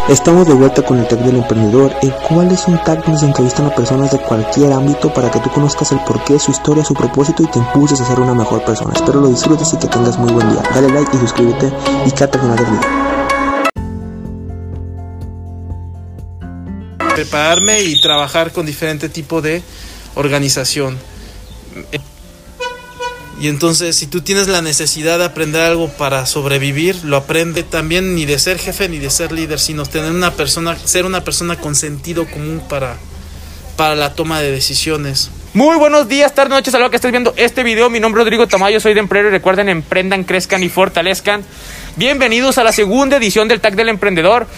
Estamos de vuelta con el Tag del Emprendedor, el cual es un tag donde se entrevistan a personas de cualquier ámbito para que tú conozcas el porqué, su historia, su propósito y te impulses a ser una mejor persona. Espero lo disfrutes y que tengas muy buen día. Dale like y suscríbete y quédate al final del video. Prepararme y trabajar con diferente tipo de organización. Y entonces, si tú tienes la necesidad de aprender algo para sobrevivir, lo aprende también, ni de ser jefe ni de ser líder, sino tener ser una persona con sentido común para la toma de decisiones. Muy buenos días, tardes, noches, a lo que estés viendo este video. Mi nombre es Rodrigo Tamayo, soy de Emprendedor y recuerden, emprendan, crezcan y fortalezcan. Bienvenidos a la segunda edición del Tag del Emprendedor.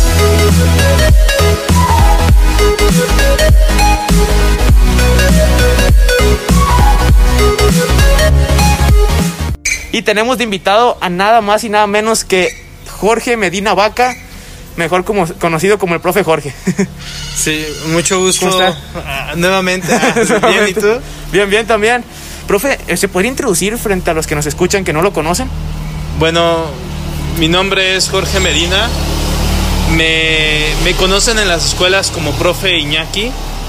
Y tenemos de invitado a nada más y nada menos que Jorge Medina Vaca, mejor conocido como el profe Jorge. Sí, mucho gusto. ¿Cómo está? Nuevamente. Bien, ¿y tú? Bien, también. Profe, ¿se podría introducir frente a los que nos escuchan que no lo conocen? Bueno, mi nombre es Jorge Medina. Me conocen en las escuelas como profe Iñaki.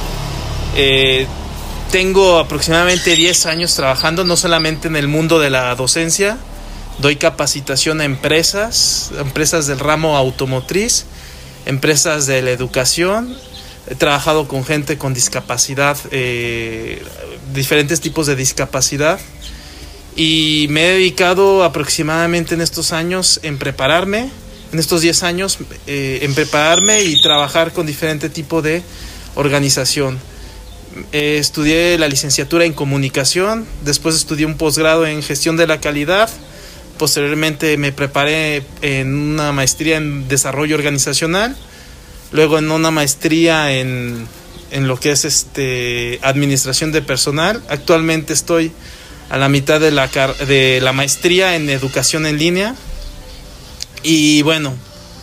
Tengo aproximadamente 10 años trabajando, no solamente en el mundo de la docencia. Doy capacitación a empresas del ramo automotriz, empresas de la educación. He trabajado con gente con discapacidad, diferentes tipos de discapacidad. Y me he dedicado aproximadamente en estos años en prepararme, en estos 10 años, en prepararme y trabajar con diferente tipo de organización. Estudié la licenciatura en comunicación, después estudié un posgrado en gestión de la calidad, posteriormente me preparé en una maestría en desarrollo organizacional, luego en una maestría en lo que es administración de personal. Actualmente estoy a la mitad de la maestría en educación en línea y bueno,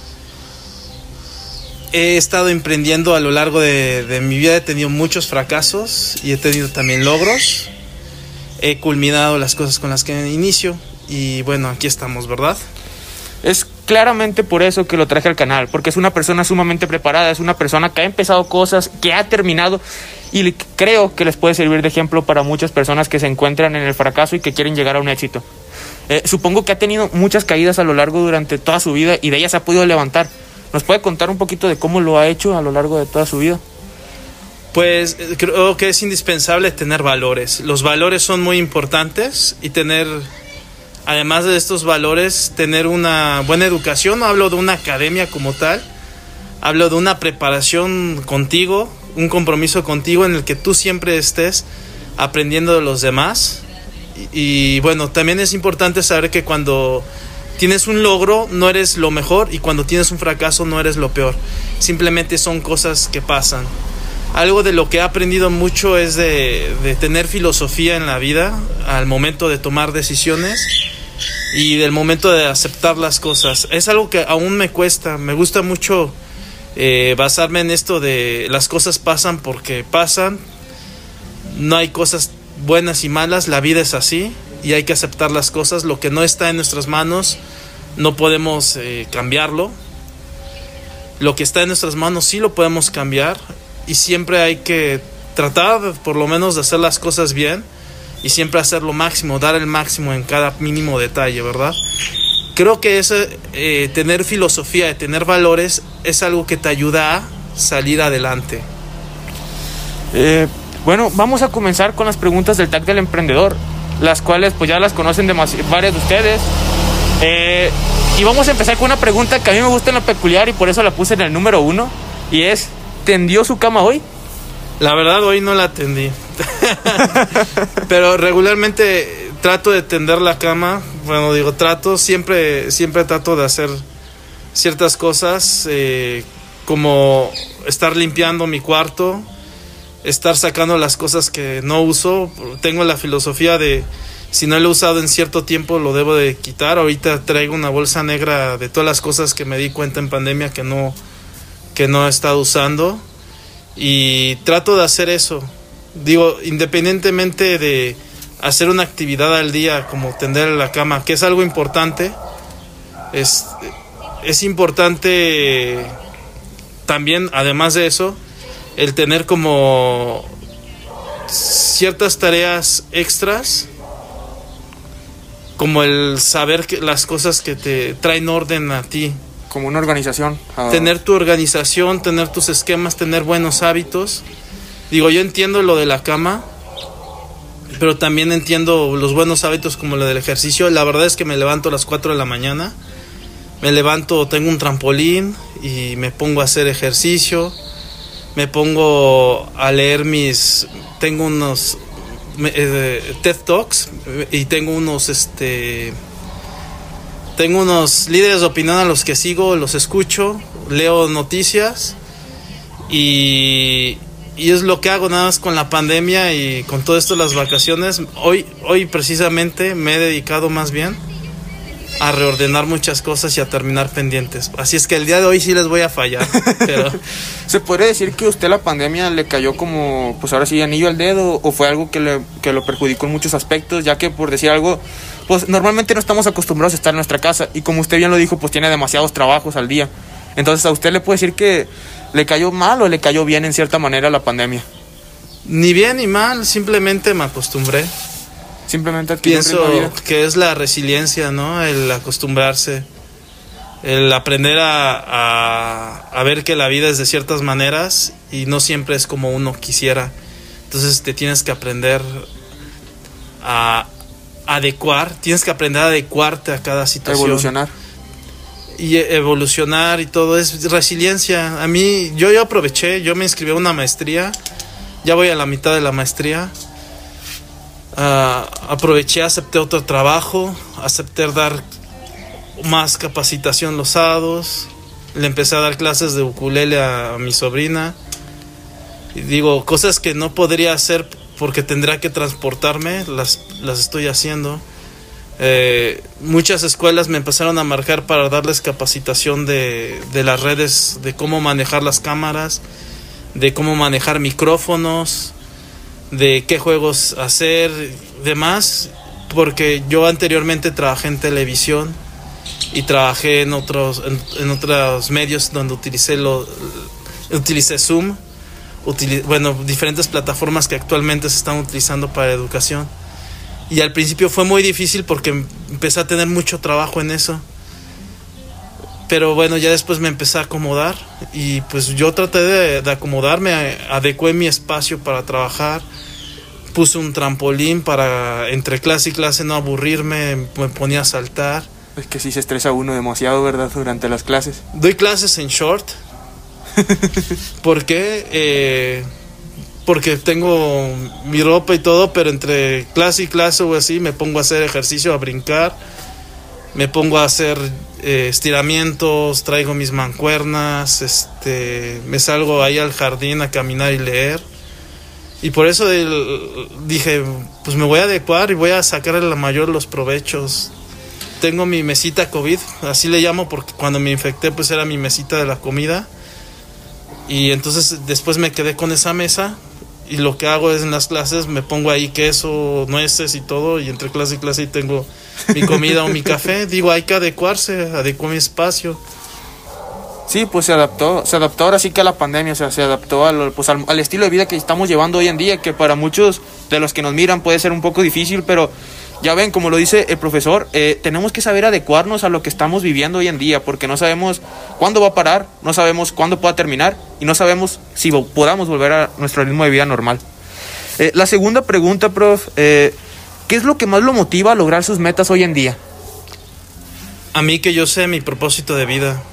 he estado emprendiendo a lo largo de mi vida. He tenido muchos fracasos y he tenido también logros. He culminado las cosas con las que inicio y bueno, aquí estamos, ¿verdad? Es claramente por eso que lo traje al canal, porque es una persona sumamente preparada, es una persona que ha empezado cosas, que ha terminado y creo que les puede servir de ejemplo para muchas personas que se encuentran en el fracaso y que quieren llegar a un éxito. Supongo que ha tenido muchas caídas a lo largo durante toda su vida y de ellas se ha podido levantar. ¿Nos puede contar un poquito de cómo lo ha hecho a lo largo de toda su vida? Pues creo que es indispensable tener valores. Los valores son muy importantes y además de estos valores, tener una buena educación. No hablo de una academia como tal, hablo de una preparación contigo, un compromiso contigo en el que tú siempre estés aprendiendo de los demás. Y bueno, también es importante saber que cuando tienes un logro no eres lo mejor y cuando tienes un fracaso no eres lo peor. Simplemente son cosas que pasan. Algo de lo que he aprendido mucho es de tener filosofía en la vida al momento de tomar decisiones y del momento de aceptar las cosas. Es algo que aún me cuesta. Me gusta mucho basarme en esto de las cosas pasan porque pasan. No hay cosas buenas y malas. La vida es así y hay que aceptar las cosas. Lo que no está en nuestras manos no podemos cambiarlo. Lo que está en nuestras manos sí lo podemos cambiar y siempre hay que tratar por lo menos de hacer las cosas bien y siempre hacer lo máximo, dar el máximo en cada mínimo detalle, ¿verdad? Creo que tener filosofía y tener valores es algo que te ayuda a salir adelante. Bueno, vamos a comenzar con las preguntas del Tag del Emprendedor, las cuales pues ya las conocen varios de ustedes. Y vamos a empezar con una pregunta que a mí me gusta en lo peculiar y por eso la puse en el número 1 y es, ¿tendió su cama hoy? La verdad hoy no la tendí. Pero regularmente trato de tender la cama. Bueno, siempre trato de hacer ciertas cosas, como estar limpiando mi cuarto, estar sacando las cosas que no uso. Tengo la filosofía de si no lo he usado en cierto tiempo lo debo de quitar. Ahorita traigo una bolsa negra de todas las cosas que me di cuenta en pandemia que no he estado usando y trato de hacer eso. Digo, independientemente de hacer una actividad al día como tender la cama, que es algo importante, es importante también, además de eso, el tener como ciertas tareas extras, como el saber que las cosas que te traen orden a ti. Como una organización. Tener tu organización, tener tus esquemas, tener buenos hábitos. Digo, yo entiendo lo de la cama, pero también entiendo los buenos hábitos como lo del ejercicio. La verdad es que me levanto a las 4 de la mañana. Me levanto, tengo un trampolín y me pongo a hacer ejercicio. Me pongo a leer tengo unos TED Talks y tengo unos líderes de opinión a los que sigo, los escucho, leo noticias y es lo que hago nada más con la pandemia y con todo esto de las vacaciones. Hoy precisamente me he dedicado más bien a reordenar muchas cosas y a terminar pendientes. Así es que el día de hoy sí les voy a fallar. Pero ¿se podría decir que a usted la pandemia le cayó como, pues ahora sí, anillo al dedo, o fue algo que lo perjudicó en muchos aspectos? Ya que, por decir algo, pues normalmente no estamos acostumbrados a estar en nuestra casa y, como usted bien lo dijo, pues tiene demasiados trabajos al día. Entonces, ¿a usted le puede decir que le cayó mal o le cayó bien en cierta manera la pandemia? Ni bien ni mal, simplemente me acostumbré. Simplemente pienso que es la resiliencia, ¿no? El acostumbrarse, el aprender a ver que la vida es de ciertas maneras y no siempre es como uno quisiera. Entonces te tienes que aprender a adecuar, tienes que aprender a adecuarte a cada situación. Evolucionar y todo es resiliencia. A mí, yo aproveché, yo me inscribí a una maestría, ya voy a la mitad de la maestría. Aproveché, acepté otro trabajo, acepté dar más capacitación los sábados, le empecé a dar clases de ukulele a mi sobrina y digo, cosas que no podría hacer porque tendría que transportarme, las estoy haciendo. Muchas escuelas me empezaron a marcar para darles capacitación de las redes, de cómo manejar las cámaras, de cómo manejar micrófonos, de qué juegos hacer, demás, porque yo anteriormente trabajé en televisión y trabajé en otros medios donde utilicé Zoom, diferentes plataformas que actualmente se están utilizando para educación. Y al principio fue muy difícil porque empecé a tener mucho trabajo en eso. Pero bueno, ya después me empecé a acomodar y pues yo traté de acomodarme, adecué mi espacio para trabajar, puse un trampolín para entre clase y clase no aburrirme, me ponía a saltar. Es que sí se estresa uno demasiado, ¿verdad? Durante las clases. Doy clases en short. ¿Por qué? Porque tengo mi ropa y todo, pero entre clase y clase o así me pongo a hacer ejercicio, a brincar, me pongo a hacer estiramientos, traigo mis mancuernas, me salgo ahí al jardín a caminar y leer. Y por eso dije, pues me voy a adecuar y voy a sacarle la mayor los provechos. Tengo mi mesita COVID, así le llamo porque cuando me infecté pues era mi mesita de la comida. Y entonces después me quedé con esa mesa y lo que hago es en las clases me pongo ahí queso, nueces y todo, y entre clase y clase tengo mi comida o mi café. Digo, hay que adecuarse, adecuo mi espacio. Sí, pues se adaptó ahora sí que a la pandemia, o sea, se adaptó al estilo de vida que estamos llevando hoy en día, que para muchos de los que nos miran puede ser un poco difícil, pero ya ven, como lo dice el profesor, tenemos que saber adecuarnos a lo que estamos viviendo hoy en día, porque no sabemos cuándo va a parar, no sabemos cuándo pueda terminar y no sabemos si podamos volver a nuestro ritmo de vida normal. La segunda pregunta, prof, ¿qué es lo que más lo motiva a lograr sus metas hoy en día? A mí, que yo sé mi propósito de vida.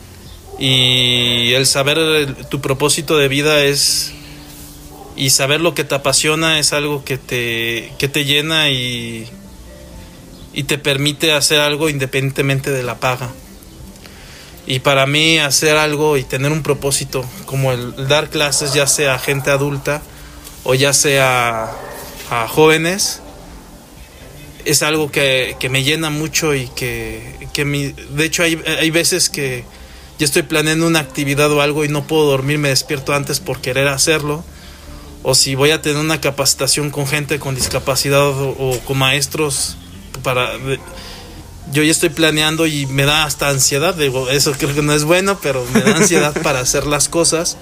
Y el saber tu propósito de vida y saber lo que te apasiona es algo que te llena y te permite hacer algo independientemente de la paga. Y para mí hacer algo y tener un propósito como el dar clases, ya sea a gente adulta o ya sea a jóvenes, es algo que me llena mucho y de hecho hay veces que ya estoy planeando una actividad o algo y no puedo dormir, me despierto antes por querer hacerlo. O si voy a tener una capacitación con gente con discapacidad o con maestros yo ya estoy planeando y me da hasta ansiedad. Digo, eso creo que no es bueno, pero me da ansiedad para hacer las cosas.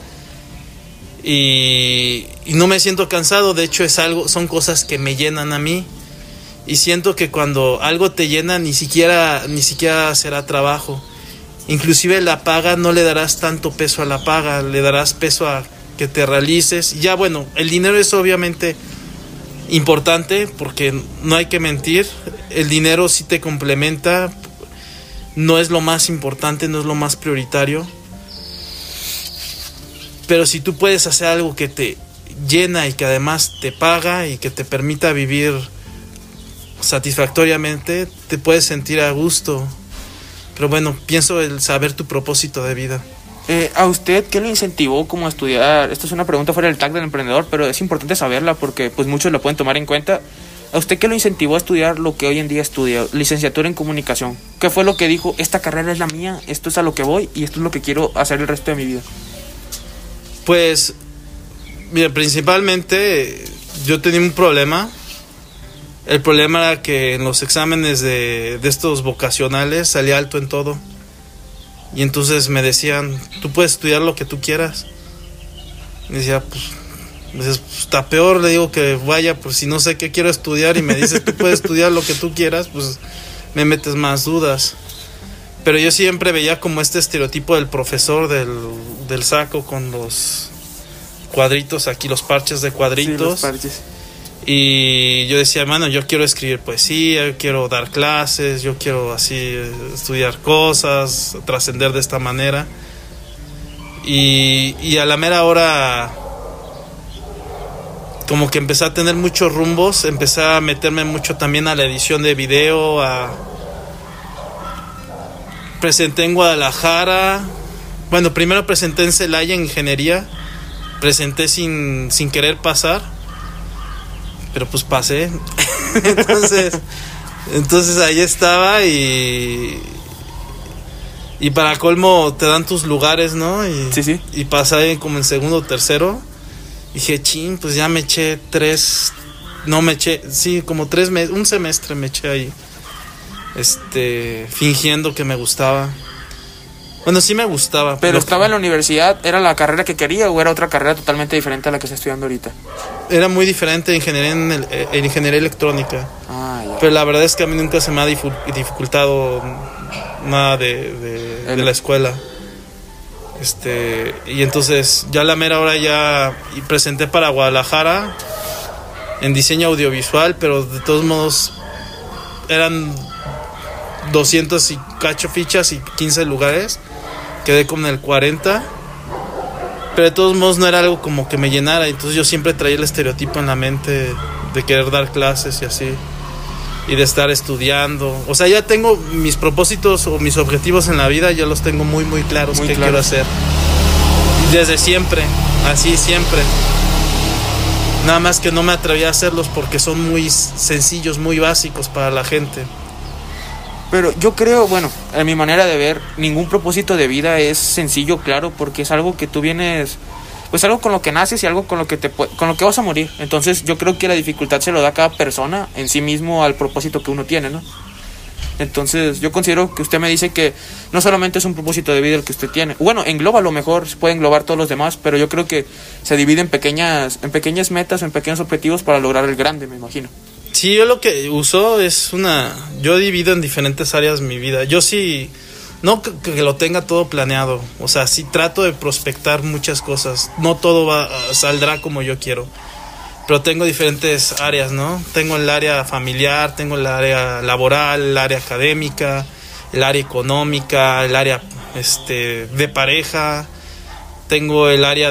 Y no me siento cansado. De hecho, son cosas que me llenan a mí. Y siento que cuando algo te llena, ni siquiera será trabajo. Inclusive la paga, no le darás tanto peso a la paga, le darás peso a que te realices. Ya bueno, el dinero es obviamente importante, porque no hay que mentir, el dinero sí te complementa, no es lo más importante, no es lo más prioritario, pero si tú puedes hacer algo que te llena y que además te paga y que te permita vivir satisfactoriamente, te puedes sentir a gusto. Pero bueno, pienso el saber tu propósito de vida. ¿A usted qué lo incentivó como a estudiar? Esto es una pregunta fuera del tag del emprendedor, pero es importante saberla porque pues muchos la pueden tomar en cuenta. ¿A usted qué lo incentivó a estudiar lo que hoy en día estudia? Licenciatura en comunicación. ¿Qué fue lo que dijo? Esta carrera es la mía, esto es a lo que voy y esto es lo que quiero hacer el resto de mi vida. Pues, mira, principalmente yo tenía un problema. El problema era que en los exámenes de estos vocacionales salía alto en todo. Y entonces me decían, tú puedes estudiar lo que tú quieras. Y decía, pues está peor, le digo que vaya, pues si no sé qué quiero estudiar y me dices, tú puedes estudiar lo que tú quieras, pues me metes más dudas. Pero yo siempre veía como este estereotipo del profesor del saco con los cuadritos aquí, los parches de cuadritos. Sí, los parches. Y yo decía, mano, yo quiero escribir poesía, yo quiero dar clases, yo quiero así estudiar cosas, trascender de esta manera. Y a la mera hora como que empecé a tener muchos rumbos, empecé a meterme mucho también a la edición de video, presenté en Guadalajara, bueno, primero presenté en Celaya en ingeniería, presenté sin querer pasar. Pero pues pasé. entonces ahí estaba y para colmo te dan tus lugares, ¿no? Sí. Y pasé como en segundo o tercero. Y dije, chin, pues ya me eché como 3 meses, un semestre me eché ahí. Fingiendo que me gustaba. Bueno, sí me gustaba. Pero estaba en la universidad, ¿era la carrera que quería o era otra carrera totalmente diferente a la que está estudiando ahorita? Era muy diferente, en ingeniería electrónica. Ya. Pero la verdad es que a mí nunca se me ha dificultado nada de la escuela. Y entonces ya a la mera hora ya presenté para Guadalajara en diseño audiovisual, pero de todos modos eran 200 y cacho fichas y 15 lugares. Quedé como en el 40, pero de todos modos no era algo como que me llenara. Entonces yo siempre traía el estereotipo en la mente de querer dar clases y así, y de estar estudiando. O sea, ya tengo mis propósitos o mis objetivos en la vida, ya los tengo muy muy claros, quiero hacer. Y desde siempre, así siempre. Nada más que no me atreví a hacerlos porque son muy sencillos, muy básicos para la gente. Pero yo creo, bueno, en mi manera de ver, ningún propósito de vida es sencillo, claro, porque es algo que tú vienes, pues algo con lo que naces y algo con lo que vas a morir. Entonces yo creo que la dificultad se lo da a cada persona en sí mismo al propósito que uno tiene, ¿no? Entonces yo considero que usted me dice que no solamente es un propósito de vida el que usted tiene. Bueno, engloba, a lo mejor se puede englobar todos los demás, pero yo creo que se divide en pequeñas metas, en pequeños objetivos para lograr el grande, me imagino. Sí, yo lo que uso es yo divido en diferentes áreas mi vida. Yo sí, no que lo tenga todo planeado, o sea, sí trato de prospectar muchas cosas. No todo saldrá como yo quiero, pero tengo diferentes áreas, ¿no? Tengo el área familiar, tengo el área laboral, el área académica, el área económica, el área de pareja, tengo el área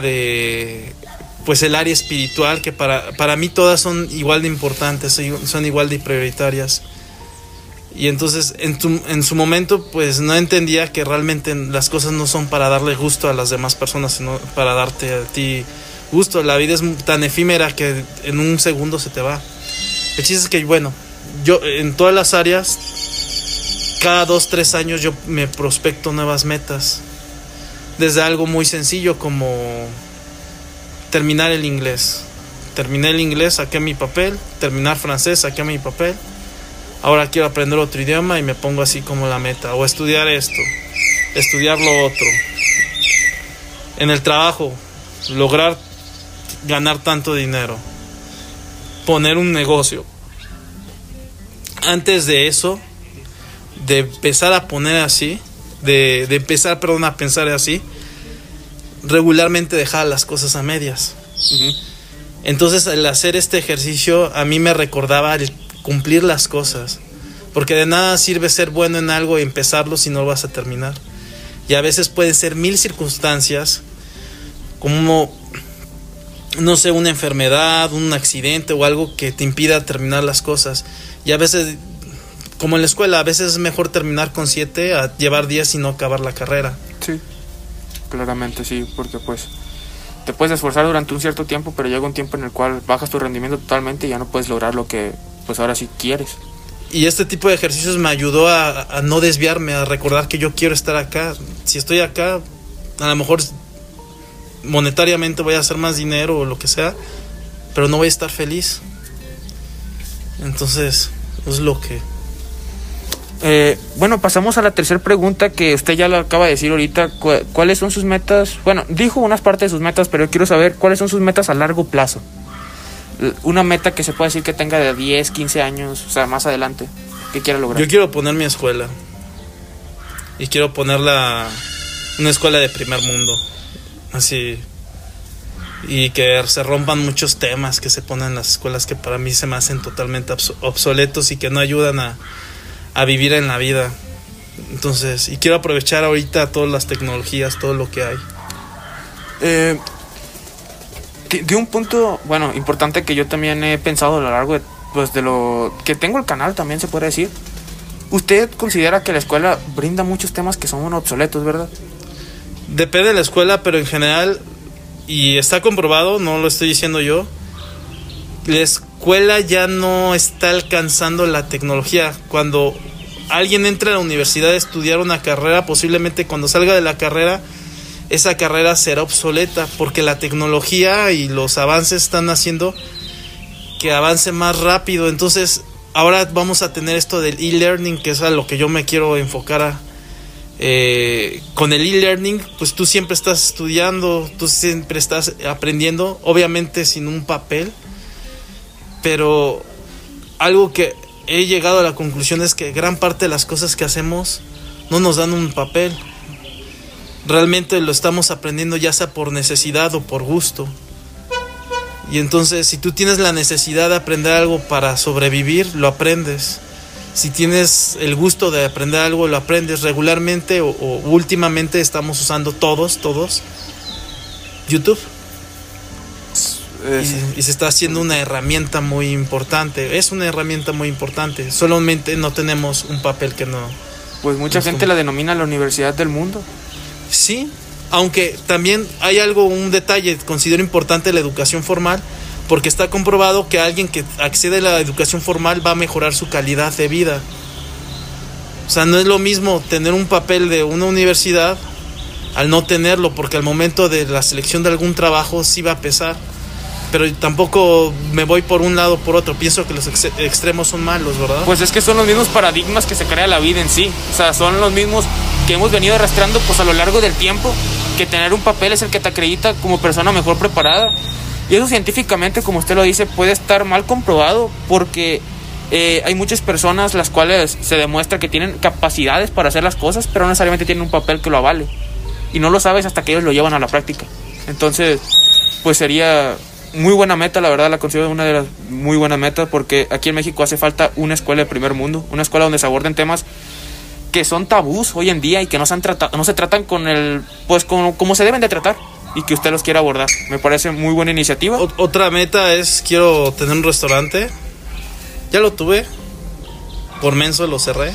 pues el área espiritual, que para mí todas son igual de importantes, son igual de prioritarias. Y entonces en su momento pues no entendía que realmente las cosas no son para darle gusto a las demás personas, sino para darte a ti gusto. La vida es tan efímera que en un segundo se te va. El chiste es que, bueno, yo en todas las áreas, cada 2-3 años yo me prospecto nuevas metas. Desde algo muy sencillo como terminar el inglés. Terminé el inglés, saqué mi papel. Terminar francés, saqué mi papel. ahora quiero aprender otro idioma y me pongo así como la meta, o estudiar esto, estudiar lo otro. En el trabajo, lograr ganar tanto dinero, poner un negocio. Antes de eso, de empezar a poner así, de empezar, perdón, a pensar así, regularmente dejar las cosas a medias. Entonces, al hacer este ejercicio, a mí me recordaba el cumplir las cosas, porque de nada sirve ser bueno en algo y empezarlo si no lo vas a terminar. Y a veces pueden ser 1000 circunstancias, como, no sé, una enfermedad, un accidente o algo que te impida terminar las cosas. Y a veces, como en la escuela, a veces es mejor terminar con 7 a llevar 10 y no acabar la carrera. Sí, claramente sí, porque pues te puedes esforzar durante un cierto tiempo, pero llega un tiempo en el cual bajas tu rendimiento totalmente y ya no puedes lograr lo que pues ahora sí quieres. Y este tipo de ejercicios me ayudó a no desviarme, a recordar que yo quiero estar acá. Si estoy acá, a lo mejor monetariamente voy a hacer más dinero o lo que sea, pero no voy a estar feliz. Entonces, es lo que... Bueno, pasamos a la tercera pregunta, que usted ya lo acaba de decir ahorita. ¿Cuáles son sus metas? Bueno, dijo unas partes de sus metas, pero yo quiero saber cuáles son sus metas a largo plazo. Una meta que se puede decir que tenga de 10, 15 años, o sea, más adelante, que quiera lograr. Yo quiero poner mi escuela. Y quiero ponerla una escuela de primer mundo. Así. Y que se rompan muchos temas que se ponen en las escuelas que para mí se me hacen totalmente obsoletos y que no ayudan a vivir en la vida. Entonces, y quiero aprovechar ahorita todas las tecnologías, todo lo que hay. De un punto, bueno, importante que yo también he pensado a lo largo de, pues, de lo que tengo el canal, también se puede decir. ¿Usted considera que la escuela brinda muchos temas que son obsoletos, verdad? Depende de la escuela, pero en general, y está comprobado, no lo estoy diciendo yo, la escuela ya no está alcanzando la tecnología. Cuando alguien entra a la universidad a estudiar una carrera, posiblemente cuando salga de la carrera, esa carrera será obsoleta, porque la tecnología y los avances están haciendo que avance más rápido. Entonces, ahora vamos a tener esto del e-learning, que es a lo que yo me quiero enfocar. Con el e-learning, pues tú siempre estás estudiando, tú siempre estás aprendiendo, obviamente sin un papel, pero algo que he llegado a la conclusión es que gran parte de las cosas que hacemos no nos dan un papel. Realmente lo estamos aprendiendo ya sea por necesidad o por gusto. Y entonces, si tú tienes la necesidad de aprender algo para sobrevivir, lo aprendes. Si tienes el gusto de aprender algo, lo aprendes regularmente o últimamente estamos usando todos YouTube. Y se está haciendo una herramienta muy importante. Es una herramienta muy importante. Solamente no tenemos un papel que no... Pues mucha gente la denomina la universidad del mundo. Sí, aunque también hay un detalle, considero importante la educación formal, porque está comprobado que alguien que accede a la educación formal va a mejorar su calidad de vida. O sea, no es lo mismo tener un papel de una universidad al no tenerlo, porque al momento de la selección de algún trabajo sí va a pesar. Pero tampoco me voy por un lado o por otro. Pienso que los extremos son malos, ¿verdad? Pues es que son los mismos paradigmas que se crea la vida en sí. O sea, son los mismos que hemos venido arrastrando pues a lo largo del tiempo, que tener un papel es el que te acredita como persona mejor preparada. Y eso científicamente, como usted lo dice, puede estar mal comprobado, porque hay muchas personas las cuales se demuestra que tienen capacidades para hacer las cosas, pero no necesariamente tienen un papel que lo avale. Y no lo sabes hasta que ellos lo llevan a la práctica. Entonces, pues sería muy buena meta, la verdad la considero una de las muy buenas metas, porque aquí en México hace falta una escuela de primer mundo, una escuela donde se aborden temas que son tabús hoy en día y que no se tratan con como se deben de tratar, y que usted los quiera abordar. Me parece muy buena iniciativa. Otra meta es, quiero tener un restaurante. Ya lo tuve, por menso lo cerré.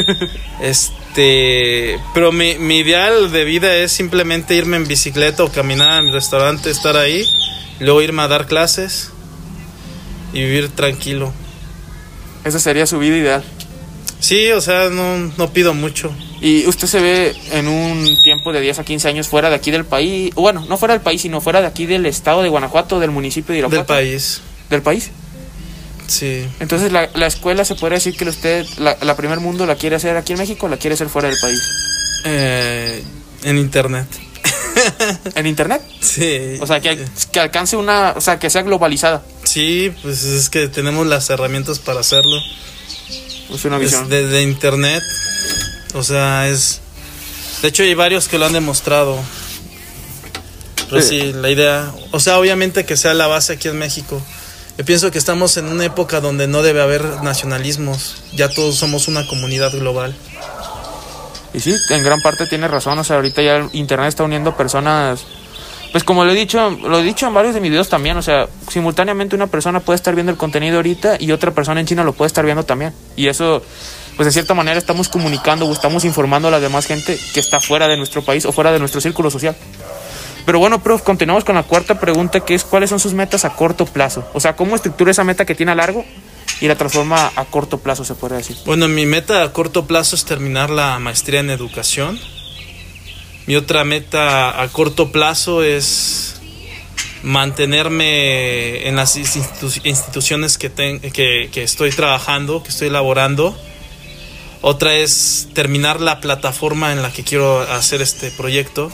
Pero mi ideal de vida es simplemente irme en bicicleta o caminar a mi restaurante, estar ahí, luego irme a dar clases y vivir tranquilo. Esa sería su vida ideal. Sí, o sea, no pido mucho. ¿Y usted se ve en un tiempo de 10 a 15 años fuera de aquí del país? Bueno, no fuera del país, sino fuera de aquí del estado de Guanajuato, del municipio de Irapuato. Del país. ¿Del país? Sí. Entonces la escuela se podría decir que usted, la primer mundo la quiere hacer aquí en México o la quiere hacer fuera del país. En internet. ¿En internet? Sí. O sea, que alcance o sea, que sea globalizada. Sí, pues es que tenemos las herramientas para hacerlo. Es una visión. De internet. O sea, de hecho hay varios que lo han demostrado. Pero sí, la idea, o sea, obviamente que sea la base aquí en México. Yo pienso que estamos en una época donde no debe haber nacionalismos. Ya todos somos una comunidad global. Y sí, en gran parte tiene razón. O sea, ahorita ya el internet está uniendo personas. Pues como lo he dicho en varios de mis videos también. O sea, simultáneamente una persona puede estar viendo el contenido ahorita y otra persona en China lo puede estar viendo también. Y eso, pues de cierta manera estamos comunicando o estamos informando a la demás gente que está fuera de nuestro país o fuera de nuestro círculo social. Pero bueno, prof, continuamos con la cuarta pregunta, que es ¿cuáles son sus metas a corto plazo? O sea, ¿cómo estructura esa meta que tiene a largo y la transforma a corto plazo, se podría decir? Bueno, mi meta a corto plazo es terminar la maestría en educación. Mi otra meta a corto plazo es mantenerme en las instituciones que estoy trabajando, que estoy elaborando. Otra es terminar la plataforma en la que quiero hacer este proyecto.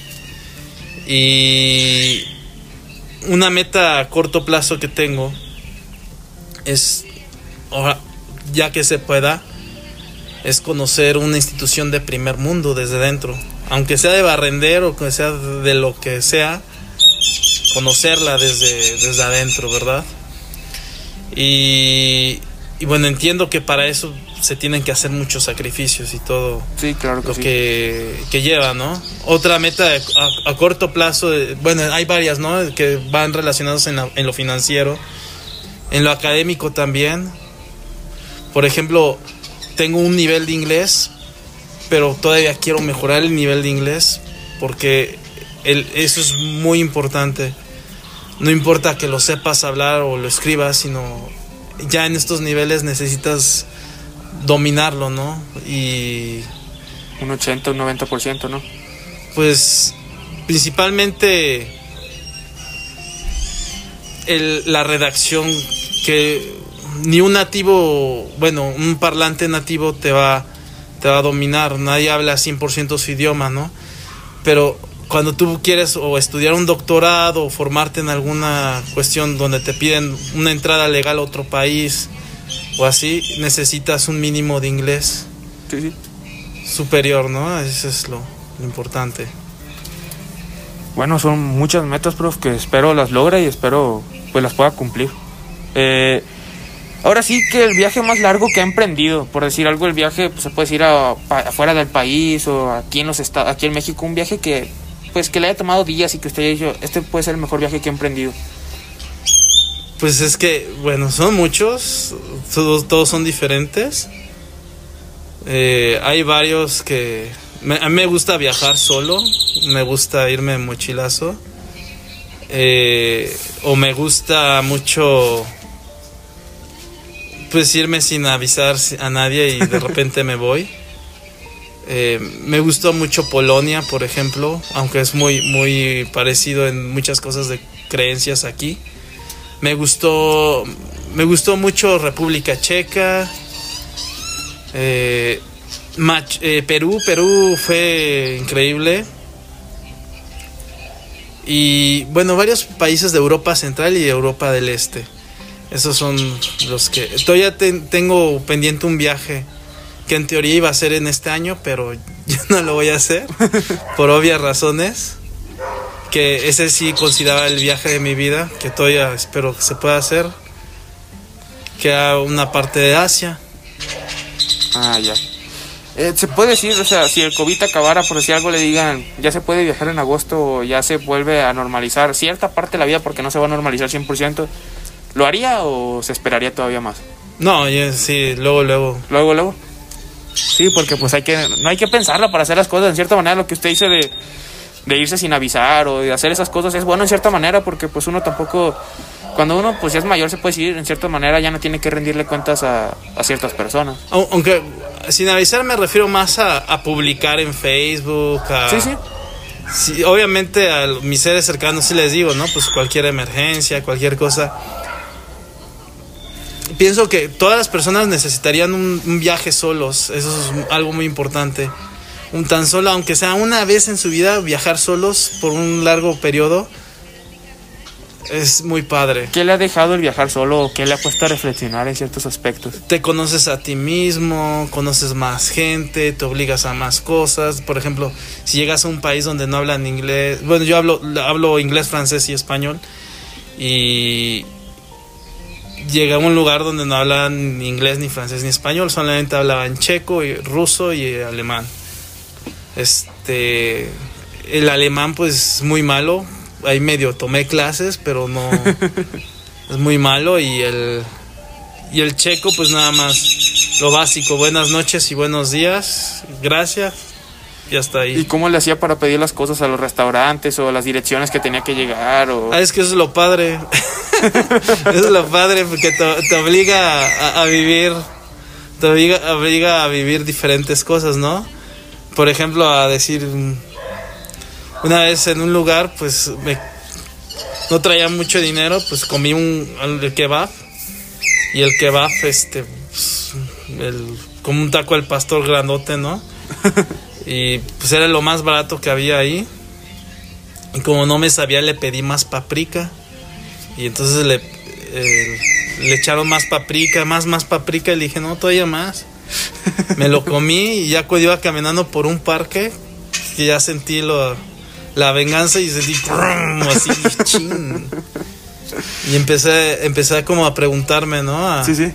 Y una meta a corto plazo que tengo es, ya que se pueda, es conocer una institución de primer mundo desde dentro, aunque sea de barrendero o que sea de lo que sea, conocerla desde adentro, ¿verdad? Y bueno, entiendo que para eso se tienen que hacer muchos sacrificios y todo. Sí, claro que lo sí. que lleva, ¿no? Otra meta a corto plazo, bueno, hay varias, ¿no? Que van relacionadas en lo financiero, en lo académico también. Por ejemplo, tengo un nivel de inglés, pero todavía quiero mejorar el nivel de inglés porque eso es muy importante. No importa que lo sepas hablar o lo escribas, sino ya en estos niveles necesitas dominarlo, ¿no? Y un 80, un 90%, ¿no? Pues principalmente la redacción, que ni un nativo, bueno, un parlante nativo te va a dominar. Nadie habla 100% su idioma, ¿no? Pero cuando tú quieres o estudiar un doctorado o formarte en alguna cuestión donde te piden una entrada legal a otro país o así, necesitas un mínimo de inglés. Sí. Superior, ¿no? Eso es lo importante. Bueno, son muchas metas, prof, que espero las logre y espero pues las pueda cumplir. Ahora sí, que el viaje más largo que ha emprendido, por decir algo, el viaje pues, se puede decir afuera del país o aquí en México, un viaje que le haya tomado días y que usted haya dicho, este puede ser el mejor viaje que he emprendido. Pues es que, bueno, son muchos, todos son diferentes. Hay varios que... A mí me gusta viajar solo, me gusta irme de mochilazo. O me gusta mucho, pues, irme sin avisar a nadie y de repente me voy. Me gustó mucho Polonia, por ejemplo, aunque es muy, muy parecido en muchas cosas de creencias aquí. Me gustó mucho República Checa. Perú fue increíble. Y bueno, varios países de Europa Central y de Europa del Este. Esos son los que... Todavía tengo pendiente un viaje que en teoría iba a ser en este año, pero yo no lo voy a hacer por obvias razones. Que ese sí consideraba el viaje de mi vida, que todavía espero que se pueda hacer. Que a una parte de Asia. Ah, ya. Se puede decir, o sea, si el COVID acabara, por decir algo, le digan, ya se puede viajar en agosto o ya se vuelve a normalizar cierta parte de la vida porque no se va a normalizar 100%, ¿lo haría o se esperaría todavía más? No, sí, luego. ¿Luego? Sí, porque pues no hay que pensarla para hacer las cosas. En cierta manera, lo que usted dice de irse sin avisar o de hacer esas cosas es bueno en cierta manera, porque pues uno tampoco... Cuando uno pues ya es mayor, se puede decir, en cierta manera ya no tiene que rendirle cuentas a ciertas personas. Aunque sin avisar me refiero más a publicar en Facebook. Sí, obviamente a mis seres cercanos sí les digo, ¿no? Pues cualquier emergencia, cualquier cosa. pienso que todas las personas necesitarían un viaje solos. Eso es algo muy importante. Un tan solo, aunque sea una vez en su vida, viajar solos por un largo periodo es muy padre. ¿Qué le ha dejado el viajar solo o qué le ha puesto a reflexionar en ciertos aspectos? Te conoces a ti mismo, conoces más gente, te obligas a más cosas. Por ejemplo, si llegas a un país donde no hablan inglés, bueno, yo hablo inglés, francés y español, y llegué a un lugar donde no hablan ni inglés, ni francés, ni español, solamente hablaban checo, y ruso y alemán. El alemán pues muy malo. Ahí medio tomé clases, pero no es muy malo. Y el checo pues nada más lo básico, buenas noches y buenos días, gracias, y hasta ahí. ¿Y cómo le hacía para pedir las cosas a los restaurantes o las direcciones que tenía que llegar? Es que eso es lo padre. Eso es lo padre, porque te obliga a vivir, te obliga a vivir diferentes cosas, ¿no? Por ejemplo, a decir, una vez en un lugar, pues no traía mucho dinero, pues comí el kebab. Y el kebab, pues, como un taco al pastor grandote, ¿no? Y pues era lo más barato que había ahí. Y como no me sabía, le pedí más paprika. Y entonces le echaron más paprika, más paprika. Y le dije, no, todavía más. Me lo comí y ya cuando iba caminando por un parque, que ya sentí la venganza y sentí así, ching. Y empecé como a preguntarme, ¿no? Sí.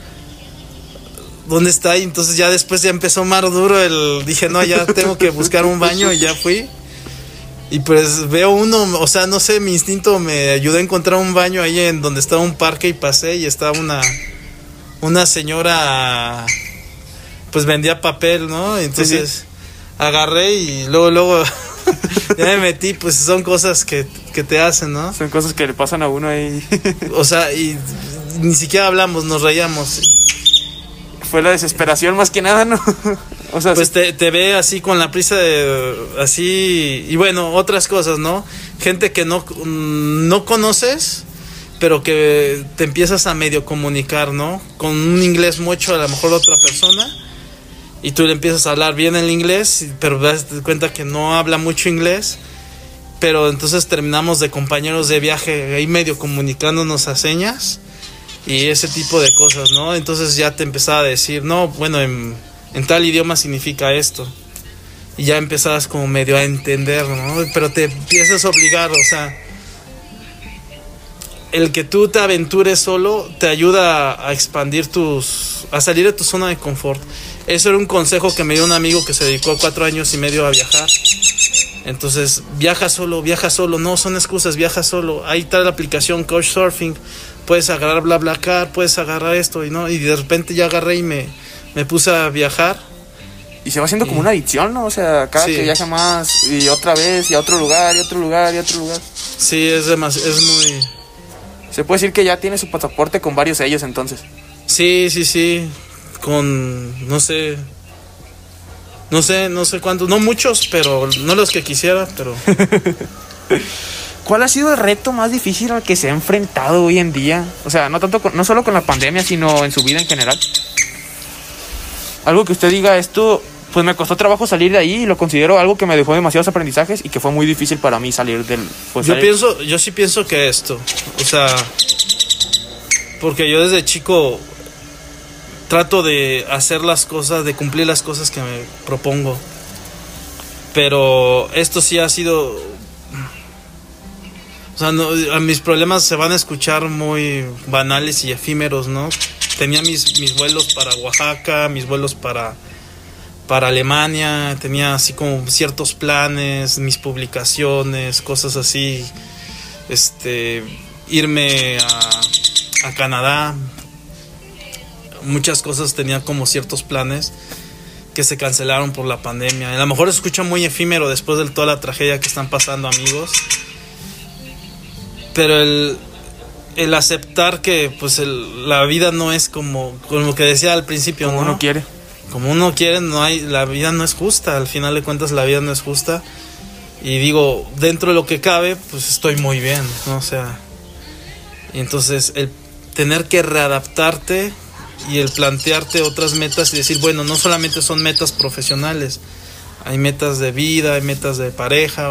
¿Dónde está? Y entonces ya después ya empezó más duro dije, no, ya tengo que buscar un baño, y ya fui. Y pues veo uno, o sea, no sé, mi instinto me ayudó a encontrar un baño ahí en donde estaba un parque, y pasé y estaba una señora, pues vendía papel, ¿no? Entonces agarré y luego ya me metí. Pues son cosas que te hacen, ¿no? Son cosas que le pasan a uno ahí. O sea, y ni siquiera hablamos, nos reíamos. Fue la desesperación más que nada, ¿no? O sea, pues te ve así con la prisa de así, y bueno, otras cosas, ¿no? Gente que no conoces, pero que te empiezas a medio comunicar, ¿no? Con un inglés mucho, a lo mejor otra persona, y tú le empiezas a hablar bien el inglés, pero te das cuenta que no habla mucho inglés, pero entonces terminamos de compañeros de viaje ahí medio comunicándonos a señas y ese tipo de cosas, ¿no? Entonces ya te empezaba a decir, no, bueno, en tal idioma significa esto, y ya empezabas como medio a entender, ¿no? Pero te empiezas a obligar, o sea, el que tú te aventures solo te ayuda a expandir a salir de tu zona de confort. Eso era un consejo que me dio un amigo que se dedicó 4 años y medio a viajar. Entonces, viaja solo, no son excusas, viaja solo. Ahí está la aplicación Couchsurfing, puedes agarrar BlaBlaCar, puedes agarrar esto, y no, y de repente ya agarré y me puse a viajar. Y se va haciendo como una adicción, ¿no? O sea, cada que viaja más, y otra vez, y a otro lugar, y otro lugar, y otro lugar. Sí, es muy... Se puede decir que ya tiene su pasaporte con varios sellos, entonces. Sí. Con, no sé cuántos, no muchos, pero no los que quisiera, pero... ¿Cuál ha sido el reto más difícil al que se ha enfrentado hoy en día? O sea, no solo con la pandemia, sino en su vida en general. Algo que usted diga, esto, pues me costó trabajo salir de ahí, y lo considero algo que me dejó demasiados aprendizajes y que fue muy difícil para mí salir del... Pues, yo sí pienso que esto, o sea, porque yo desde chico trato de hacer las cosas, de cumplir las cosas que me propongo, pero esto sí ha sido, o sea, mis problemas se van a escuchar muy banales y efímeros, ¿no? Tenía mis vuelos para Oaxaca, mis vuelos para Alemania, tenía así como ciertos planes, mis publicaciones, cosas así, irme a Canadá. Muchas cosas tenía como ciertos planes que se cancelaron por la pandemia. A lo mejor se escucha muy efímero después de toda la tragedia que están pasando, amigos, pero el aceptar que pues la vida no es como que decía al principio, como ¿no? uno quiere. Como uno quiere, la vida no es justa. Al final de cuentas, la vida no es justa. Y digo, dentro de lo que cabe, pues estoy muy bien, ¿no? O sea, y entonces tener que readaptarte y el plantearte otras metas y decir, bueno, no solamente son metas profesionales, hay metas de vida, hay metas de pareja,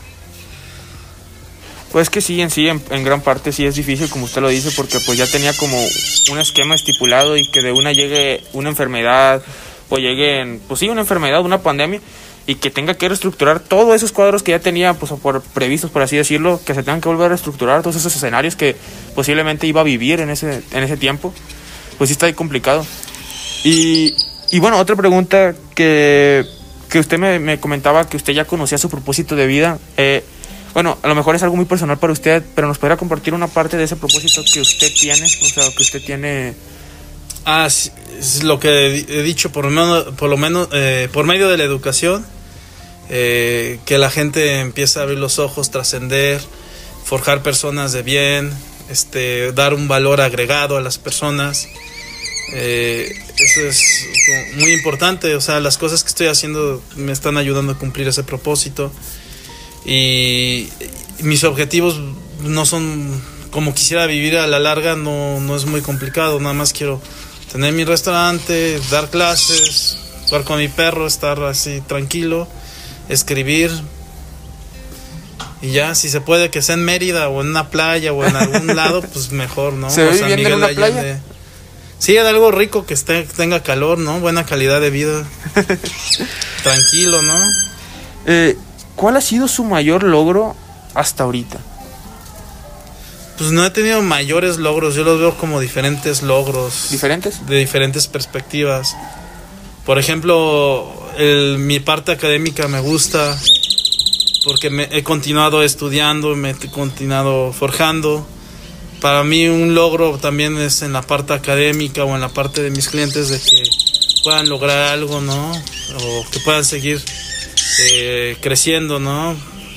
Pues que sí, en gran parte sí es difícil, como usted lo dice, porque pues ya tenía como un esquema estipulado y que de una llegue una enfermedad, pues llegue, pues sí, una enfermedad, una pandemia, y que tenga que reestructurar todos esos cuadros que ya tenía pues previstos, por así decirlo, que se tengan que volver a reestructurar todos esos escenarios que posiblemente iba a vivir en ese tiempo, pues sí está ahí complicado. Y bueno, otra pregunta que usted me comentaba que usted ya conocía su propósito de vida. Bueno, a lo mejor es algo muy personal para usted, pero ¿nos podrá compartir una parte de ese propósito que usted tiene? O sea, que usted tiene... Sí, es lo que he dicho, por lo menos por medio de la educación, que la gente empiece a abrir los ojos, trascender, forjar personas de bien, dar un valor agregado a las personas. Eso es muy importante. O sea, las cosas que estoy haciendo me están ayudando a cumplir ese propósito. Y mis objetivos no son como quisiera vivir a la larga, no es muy complicado. Nada más quiero tener mi restaurante, dar clases, jugar con mi perro, estar así tranquilo, escribir. Y ya, si se puede que sea en Mérida o en una playa o en algún lado, pues mejor, ¿no? ¿Se ve viviendo en una playa? Sí, en algo rico, que tenga calor, ¿no? Buena calidad de vida. Tranquilo, ¿no? ¿Cuál ha sido su mayor logro hasta ahorita? Pues no he tenido mayores logros, yo los veo como diferentes logros. ¿Diferentes? De diferentes perspectivas. Por ejemplo, mi parte académica me gusta porque he continuado estudiando, me he continuado forjando. Para mí un logro también es en la parte académica o en la parte de mis clientes, de que puedan lograr algo, ¿no? O que puedan seguir creciendo, ¿no?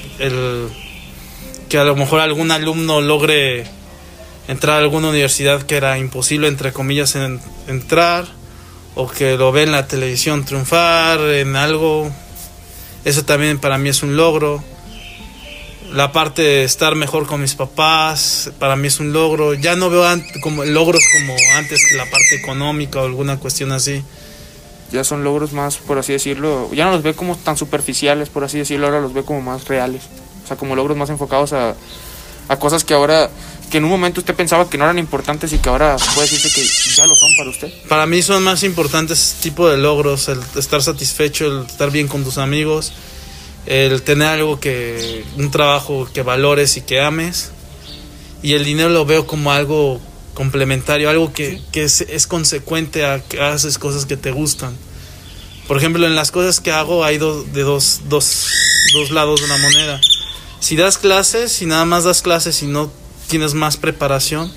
Que a lo mejor algún alumno logre entrar a alguna universidad que era imposible, entre comillas, entrar, o que lo ve en la televisión triunfar en algo. Eso también para mí es un logro. La parte de estar mejor con mis papás, para mí es un logro. Ya no veo como logros como antes, que la parte económica o alguna cuestión así. Ya son logros más, por así decirlo, ya no los ve como tan superficiales, por así decirlo, ahora los ve como más reales. O sea, como logros más enfocados a cosas que ahora, que en un momento usted pensaba que no eran importantes y que ahora puede decirse que ya lo son para usted. Para mí son más importantes ese tipo de logros, el estar satisfecho, el estar bien con tus amigos, el tener un trabajo que valores y que ames. Y el dinero lo veo como algo complementario, algo que es consecuente a que haces cosas que te gustan. Por ejemplo, en las cosas que hago hay dos lados de una moneda. Si das clases, si nada más das clases y no tienes más preparación,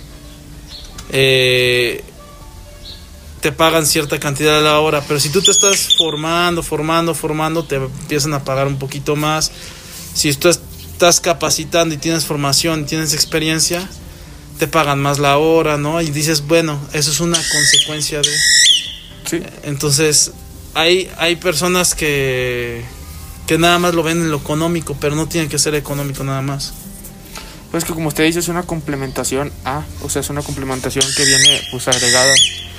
te pagan cierta cantidad a la hora. Pero si tú te estás formando, te empiezan a pagar un poquito más. Si tú estás capacitando y tienes formación, y tienes experiencia, te pagan más la hora, ¿no? Y dices, bueno, eso es una consecuencia de... Sí. Entonces, hay personas que nada más lo ven en lo económico, pero no tiene que ser económico nada más. Pues que como usted dice, es una complementación o sea, es una complementación que viene pues agregada.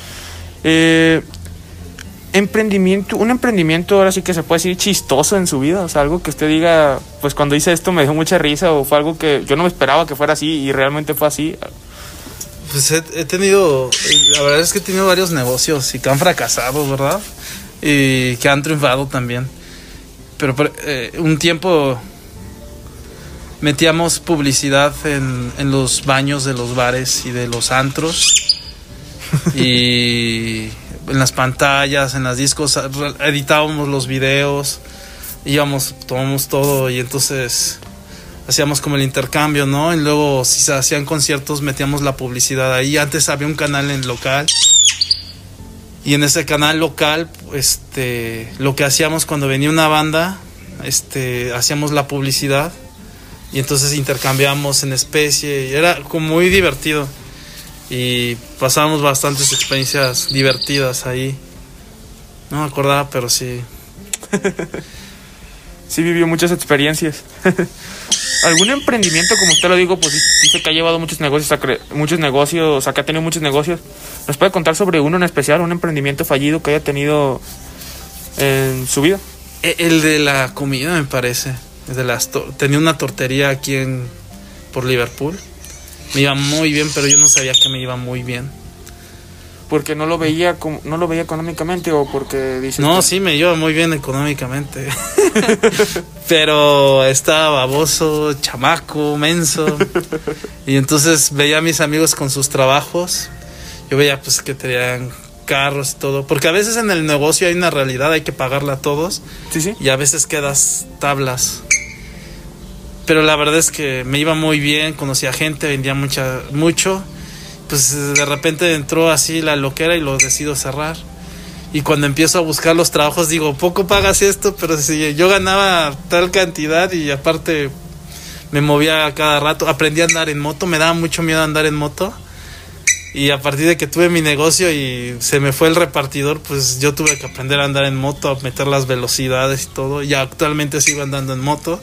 Un emprendimiento ahora sí que se puede decir chistoso en su vida, o sea, algo que usted diga, pues cuando hice esto me dio mucha risa, o fue algo que yo no me esperaba que fuera así y realmente fue así. Pues he tenido, la verdad es que he tenido varios negocios y que han fracasado, ¿verdad? Y que han triunfado también. Pero un tiempo metíamos publicidad en los baños de los bares y de los antros. Y en las pantallas, en las discos, editábamos los videos, tomamos todo y entonces hacíamos como el intercambio, ¿no? Y luego si se hacían conciertos metíamos la publicidad ahí. Antes había un canal en local y en ese canal local lo que hacíamos cuando venía una banda, hacíamos la publicidad y entonces intercambiamos en especie y era como muy divertido. Y pasamos bastantes experiencias divertidas ahí. No me acordaba, pero sí. Sí vivió muchas experiencias. algún emprendimiento, como usted lo digo, pues dice que ha llevado muchos negocios, que ha tenido muchos negocios. ¿Nos puede contar sobre uno en especial, un emprendimiento fallido que haya tenido en su vida? El de la comida, me parece. Tenía una tortería aquí por Liverpool. Me iba muy bien, pero yo no sabía que me iba muy bien. ¿Porque no lo veía económicamente o porque dices? No, sí, me iba muy bien económicamente. Pero estaba baboso, chamaco, menso. Y entonces veía a mis amigos con sus trabajos. Yo veía pues que tenían carros y todo. Porque a veces en el negocio hay una realidad, hay que pagarla a todos. Sí. Y a veces quedas tablas. Pero la verdad es que me iba muy bien, conocía gente, vendía mucho. Pues de repente entró así la loquera y lo decido cerrar. Y cuando empiezo a buscar los trabajos digo, poco pagas esto, pero si yo ganaba tal cantidad y aparte me movía a cada rato, aprendí a andar en moto, me daba mucho miedo andar en moto. Y a partir de que tuve mi negocio y se me fue el repartidor, pues yo tuve que aprender a andar en moto, a meter las velocidades y todo. Y actualmente sigo andando en moto.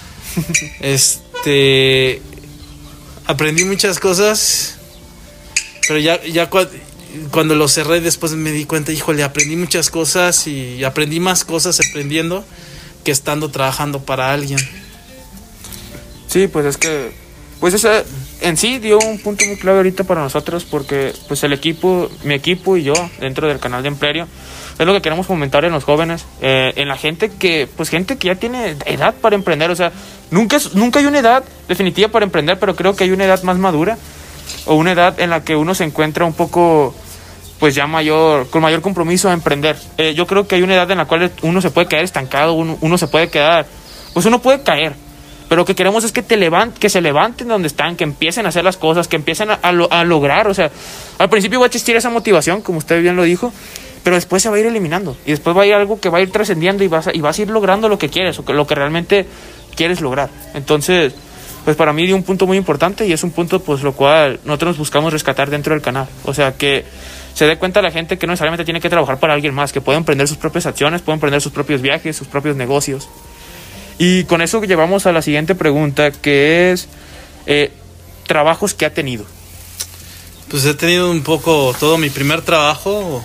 Aprendí muchas cosas. Pero ya cuando lo cerré después me di cuenta, híjole, aprendí muchas cosas y aprendí más cosas aprendiendo que estando trabajando para alguien. Sí, pues es que eso en sí dio un punto muy clave ahorita para nosotros, porque pues mi equipo y yo dentro del canal de Empleo es lo que queremos fomentar en los jóvenes, en la gente que ya tiene edad para emprender. O sea, nunca hay una edad definitiva para emprender, pero creo que hay una edad más madura o una edad en la que uno se encuentra un poco pues ya con mayor compromiso a emprender. Yo creo que hay una edad en la cual uno se puede quedar estancado, uno se puede quedar, pues uno puede caer, pero lo que queremos es que se levanten donde están, que empiecen a hacer las cosas, que empiecen a lograr. O sea, al principio va a existir esa motivación, como usted bien lo dijo, pero después se va a ir eliminando y después va a ir algo que va a ir trascendiendo y vas a ir logrando lo que quieres o lo que realmente quieres lograr. Entonces, pues para mí dio un punto muy importante y es un punto pues lo cual nosotros buscamos rescatar dentro del canal. O sea, que se dé cuenta la gente que no necesariamente tiene que trabajar para alguien más, que puede emprender sus propias acciones, puede emprender sus propios viajes, sus propios negocios. Y con eso llevamos a la siguiente pregunta, que es trabajos que ha tenido. Pues he tenido un poco todo. Mi primer trabajo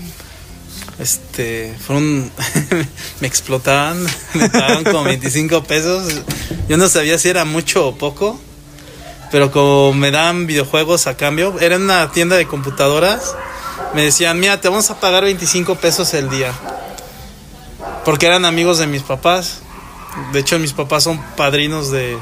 me explotaban, me pagaban como 25 pesos. Yo no sabía si era mucho o poco, pero como me daban videojuegos a cambio, era en una tienda de computadoras, me decían, mira, te vamos a pagar 25 pesos el día, porque eran amigos de mis papás. De hecho, mis papás son padrinos del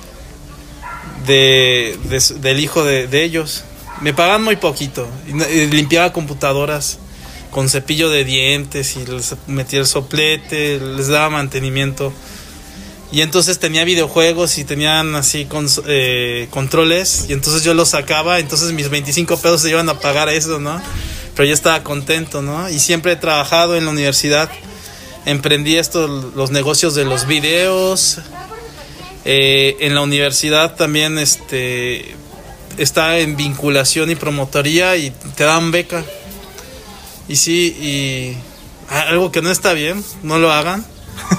hijo de ellos. Me pagaban muy poquito y limpiaba computadoras con cepillo de dientes y les metía el soplete, les daba mantenimiento. Y entonces tenía videojuegos y tenían así controles, y entonces yo los sacaba, entonces mis 25 pesos se iban a pagar eso, ¿no? Pero yo estaba contento, ¿no? Y siempre he trabajado en la universidad, emprendí los negocios de los videos. En la universidad también está en vinculación y promotoría y te dan beca. Y sí, y algo que no está bien, no lo hagan.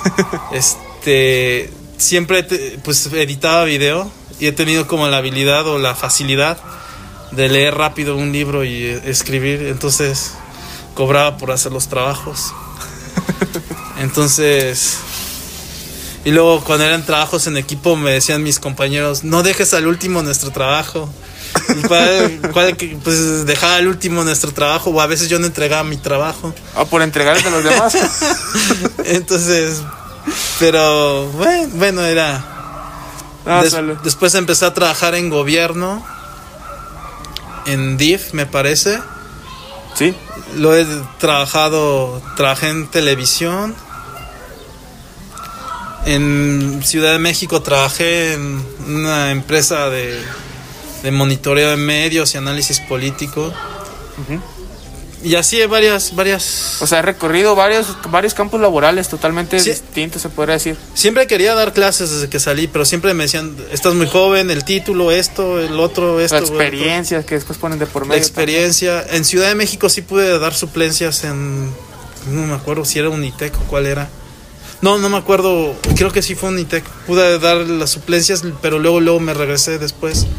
Siempre pues editaba video y he tenido como la habilidad o la facilidad de leer rápido un libro y escribir, entonces cobraba por hacer los trabajos. Entonces, y luego cuando eran trabajos en equipo me decían mis compañeros, no dejes al último nuestro trabajo. Y pues dejaba al último nuestro trabajo, o a veces yo no entregaba mi trabajo. Por entregarles a los demás. Entonces, pero bueno, era. Después empecé a trabajar en gobierno, en DIF, me parece. Sí. Trabajé en televisión. En Ciudad de México trabajé en una empresa de monitoreo de medios y análisis político. Uh-huh. Y así varias. O sea, he recorrido varios campos laborales totalmente distintos, se podría decir. Siempre quería dar clases desde que salí, pero siempre me decían, estás muy joven, el título, esto, el otro, esto. La experiencia que después ponen de por medio. La experiencia. También. En Ciudad de México sí pude dar suplencias no me acuerdo si era Unitec o cuál era. No me acuerdo, creo que sí fue Unitec. Pude dar las suplencias, pero luego me regresé después.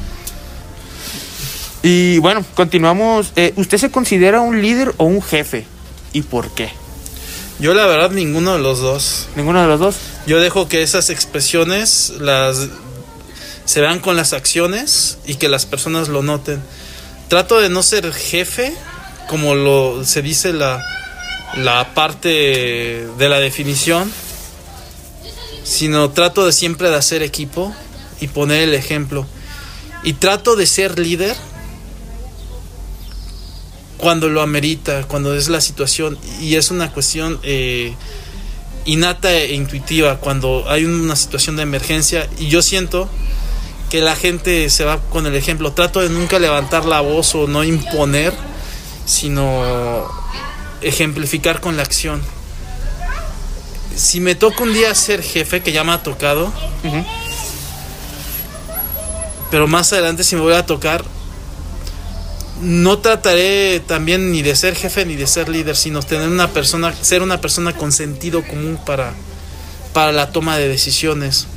Y bueno, continuamos. ¿Usted se considera un líder o un jefe? ¿Y por qué? Yo la verdad ninguno de los dos. ¿Ninguno de los dos? Yo dejo que esas expresiones se vean con las acciones y que las personas lo noten. Trato de no ser jefe, como se dice la parte de la definición, sino trato de siempre de hacer equipo y poner el ejemplo. Y trato de ser líder cuando lo amerita, cuando es la situación, y es una cuestión innata e intuitiva cuando hay una situación de emergencia, y yo siento que la gente se va con el ejemplo. Trato de nunca levantar la voz o no imponer, sino ejemplificar con la acción. Si me toca un día ser jefe, que ya me ha tocado, Uh-huh. pero más adelante si me voy a tocar, no trataré también ni de ser jefe ni de ser líder, sino ser una persona con sentido común para la toma de decisiones.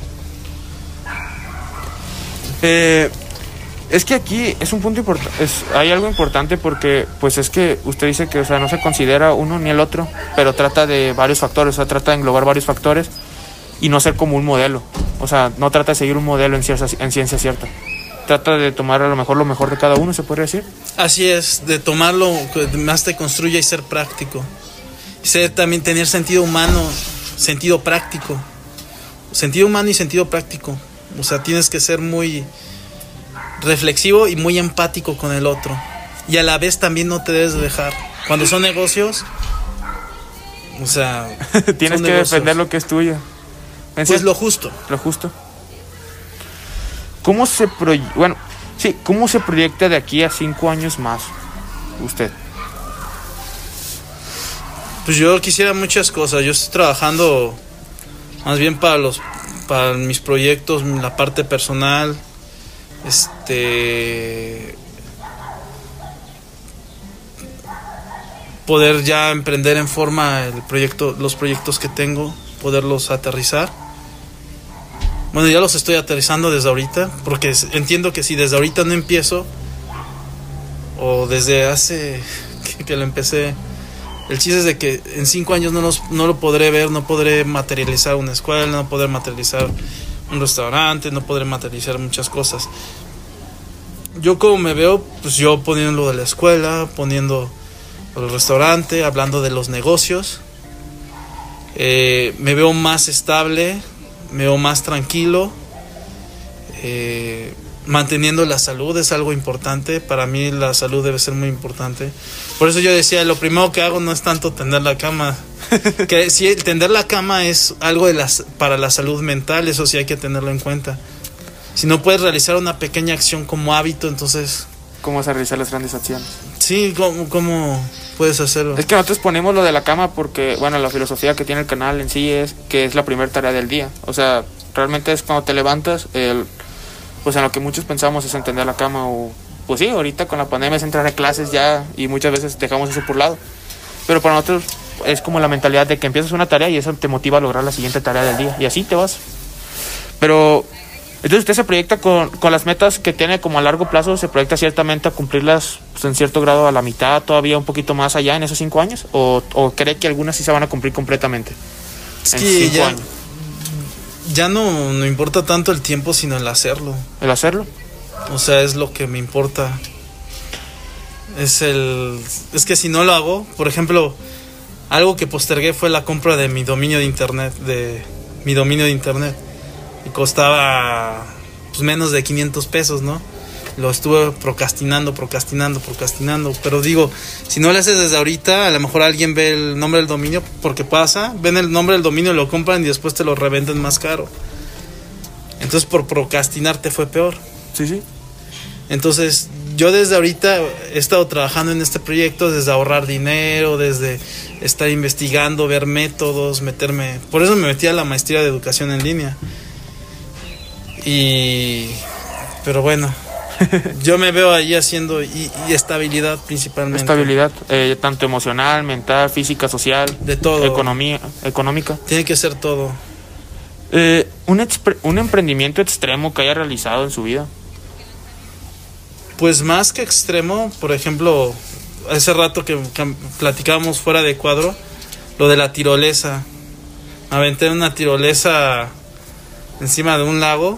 Es que aquí es un punto importante, hay algo importante porque pues es que usted dice que, o sea, no se considera uno ni el otro, pero trata de varios factores, o sea, trata de englobar varios factores y no ser como un modelo, o sea, no trata de seguir un modelo en ciencia cierta, trata de tomar a lo mejor de cada uno, se podría decir. Así es, de tomar lo que más te construya y ser práctico. También tener sentido humano, sentido práctico. Sentido humano y sentido práctico. O sea, tienes que ser muy reflexivo y muy empático con el otro. Y a la vez también no te debes dejar. Cuando son negocios, o sea, tienes que defender lo que es tuyo. Pues lo justo. Lo justo. ¿Cómo se proyecta de aquí a 5 años más usted? Pues yo quisiera muchas cosas. Yo estoy trabajando más bien para mis proyectos, la parte personal. Poder ya emprender en forma los proyectos que tengo, poderlos aterrizar. Bueno, ya los estoy aterrizando desde ahorita, porque entiendo que si desde ahorita no empiezo, o desde hace que lo empecé, el chiste es de que en 5 años no lo podré ver, no podré materializar una escuela, no podré materializar un restaurante, no podré materializar muchas cosas. Yo como me veo, pues yo poniendo lo de la escuela, poniendo el restaurante, hablando de los negocios, me veo más estable, me veo más tranquilo, manteniendo la salud es algo importante. Para mí la salud debe ser muy importante. Por eso yo decía, lo primero que hago no es tanto tender la cama. Que sí, tender la cama es algo para la salud mental, eso sí hay que tenerlo en cuenta. Si no puedes realizar una pequeña acción como hábito, entonces... ¿Cómo vas a realizar las grandes acciones? Sí, ¿cómo puedes hacerlo? Es que nosotros ponemos lo de la cama porque, bueno, la filosofía que tiene el canal en sí es que es la primera tarea del día. O sea, realmente es cuando te levantas, pues en lo que muchos pensamos es entender la cama o... Pues sí, ahorita con la pandemia es entrar a clases ya y muchas veces dejamos eso por lado. Pero para nosotros es como la mentalidad de que empiezas una tarea y eso te motiva a lograr la siguiente tarea del día. Y así te vas. Pero... Entonces usted se proyecta con las metas que tiene como a largo plazo, se proyecta ciertamente a cumplirlas pues, en cierto grado a la mitad, todavía un poquito más allá en esos 5 años, o cree que algunas sí se van a cumplir completamente. Es que ya no importa tanto el tiempo, sino el hacerlo. ¿El hacerlo? O sea, es lo que me importa. Es que si no lo hago, por ejemplo, algo que postergué fue la compra de mi dominio de internet, y costaba pues menos de 500 pesos, ¿no? Lo estuve procrastinando, pero digo, si no lo haces desde ahorita, a lo mejor alguien ve el nombre del dominio, porque ven el nombre del dominio, lo compran y después te lo revenden más caro. Entonces por procrastinar te fue peor. Sí. Entonces yo desde ahorita he estado trabajando en este proyecto, desde ahorrar dinero, desde estar investigando, ver métodos, por eso me metí a la maestría de educación en línea. Pero bueno, Yo me veo ahí haciendo y estabilidad principalmente. Estabilidad, tanto emocional, mental, física, social, de todo. Económica. Tiene que ser todo. Un emprendimiento extremo que haya realizado en su vida. Pues más que extremo, por ejemplo, hace rato que platicábamos fuera de cuadro, lo de la tirolesa. Me aventé una tirolesa encima de un lago.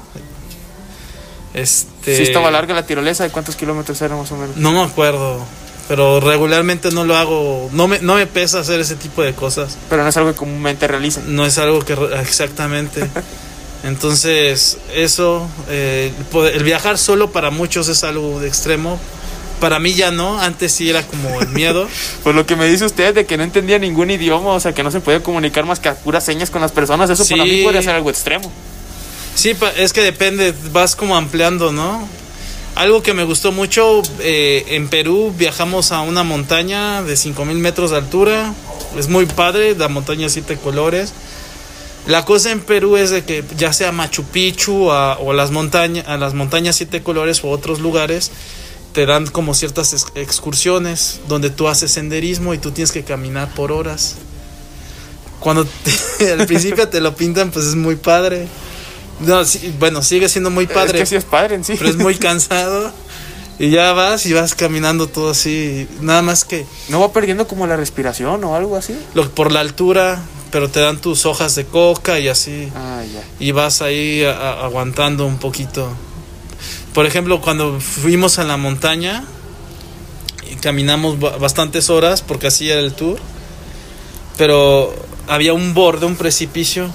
Sí estaba larga la tirolesa. ¿De cuántos kilómetros era más o menos? No me acuerdo, pero regularmente no lo hago. No me pesa hacer ese tipo de cosas. Pero no es algo que comúnmente realicen. No es algo que... Exactamente. Entonces, eso... el viajar solo para muchos es algo de extremo. Para mí ya no. Antes sí era como el miedo. Pues lo que me dice usted de que no entendía ningún idioma, o sea, que no se podía comunicar más que a puras señas con las personas, eso sí. Para mí podría ser algo extremo. Sí, es que depende, vas como ampliando, ¿no? Algo que me gustó mucho, en Perú viajamos a una montaña de 5,000 metros de altura. Es muy padre, la montaña 7 colores. La cosa en Perú es de que ya sea Machu Picchu o a las montañas 7 colores o otros lugares, te dan como ciertas excursiones donde tú haces senderismo y tú tienes que caminar por horas. Cuando al principio te lo pintan, pues es muy padre. No, sí, bueno, sigue siendo muy padre. Es que sí es padre en sí. Pero es muy cansado. Y ya vas caminando todo así. Nada más que... ¿No va perdiendo como la respiración o algo así? Por la altura, pero te dan tus hojas de coca y así. Ya. Y vas ahí aguantando un poquito. Por ejemplo, cuando fuimos a la montaña, y caminamos bastantes horas porque así era el tour. Pero había un borde, un precipicio.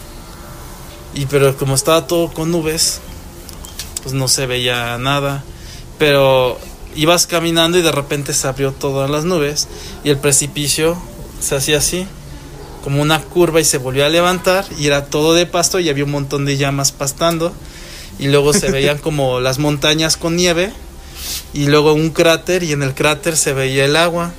Pero como estaba todo con nubes, pues no se veía nada. Pero ibas caminando y de repente se abrió todas las nubes y el precipicio se hacía así, como una curva, y se volvió a levantar y era todo de pasto y había un montón de llamas pastando. Y luego se veían como las montañas con nieve y luego un cráter, y en el cráter se veía el agua.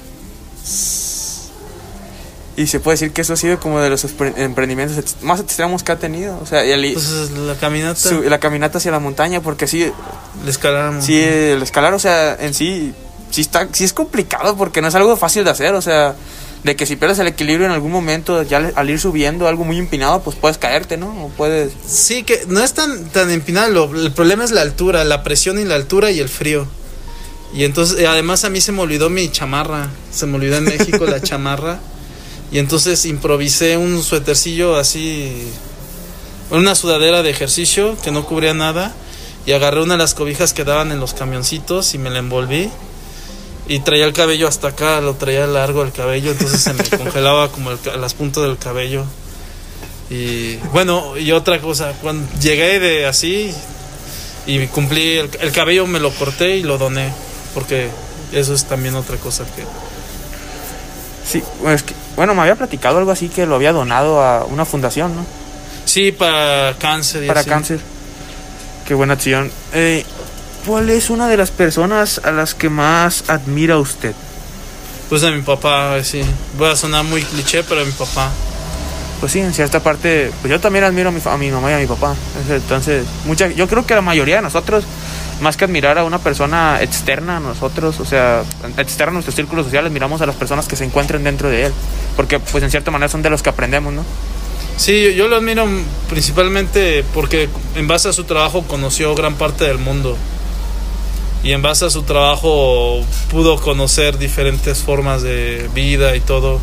Y se puede decir que eso ha sido como de los emprendimientos más extremos que ha tenido. O sea, pues la caminata. La caminata hacia la montaña, porque sí. El escalar. Sí, el escalar, o sea, en sí es complicado porque no es algo fácil de hacer. O sea, de que si pierdes el equilibrio en algún momento, ya al ir subiendo algo muy empinado, pues puedes caerte, ¿no? O puedes... Sí, que no es tan empinado. El problema es la altura, la presión y la altura y el frío. Y entonces, además a mí se me olvidó mi chamarra. Se me olvidó en México la chamarra. Y entonces improvisé un suétercillo así, una sudadera de ejercicio que no cubría nada, y agarré una de las cobijas que daban en los camioncitos y me la envolví. Y traía el cabello hasta acá, lo traía largo el cabello, entonces se me congelaba como las puntas del cabello. Y bueno, y otra cosa, cuando llegué de así y cumplí el cabello, me lo corté y lo doné, porque eso es también otra cosa que... Sí, bueno, me había platicado algo así que lo había donado a una fundación, ¿no? Sí, para cáncer. Para cáncer. Qué buena acción. ¿Cuál es una de las personas a las que más admira usted? Pues a mi papá, sí. Voy a sonar muy cliché, pero a mi papá. Pues sí, en cierta parte, pues yo también admiro a mi mamá y a mi papá. Entonces, yo creo que la mayoría de nosotros, más que admirar a una persona externa a nosotros, o sea, externa a nuestros círculos sociales, miramos a las personas que se encuentran dentro de él. Porque, pues, en cierta manera son de los que aprendemos, ¿no? Sí, yo lo admiro principalmente porque en base a su trabajo conoció gran parte del mundo. Y en base a su trabajo pudo conocer diferentes formas de vida y todo.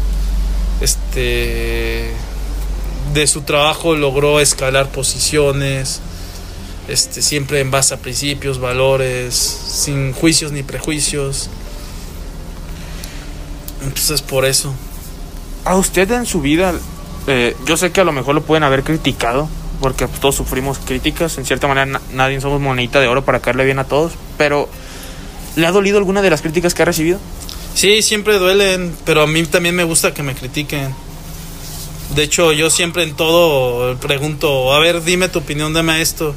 De su trabajo logró escalar posiciones, siempre en base a principios, valores, sin juicios ni prejuicios. Entonces, por eso. A usted en su vida, yo sé que a lo mejor lo pueden haber criticado, porque todos sufrimos críticas. En cierta manera, nadie somos monedita de oro para caerle bien a todos. Pero, ¿le ha dolido alguna de las críticas que ha recibido? Sí, siempre duelen, pero a mí también me gusta que me critiquen. De hecho, yo siempre en todo pregunto, a ver, dime tu opinión, dame esto.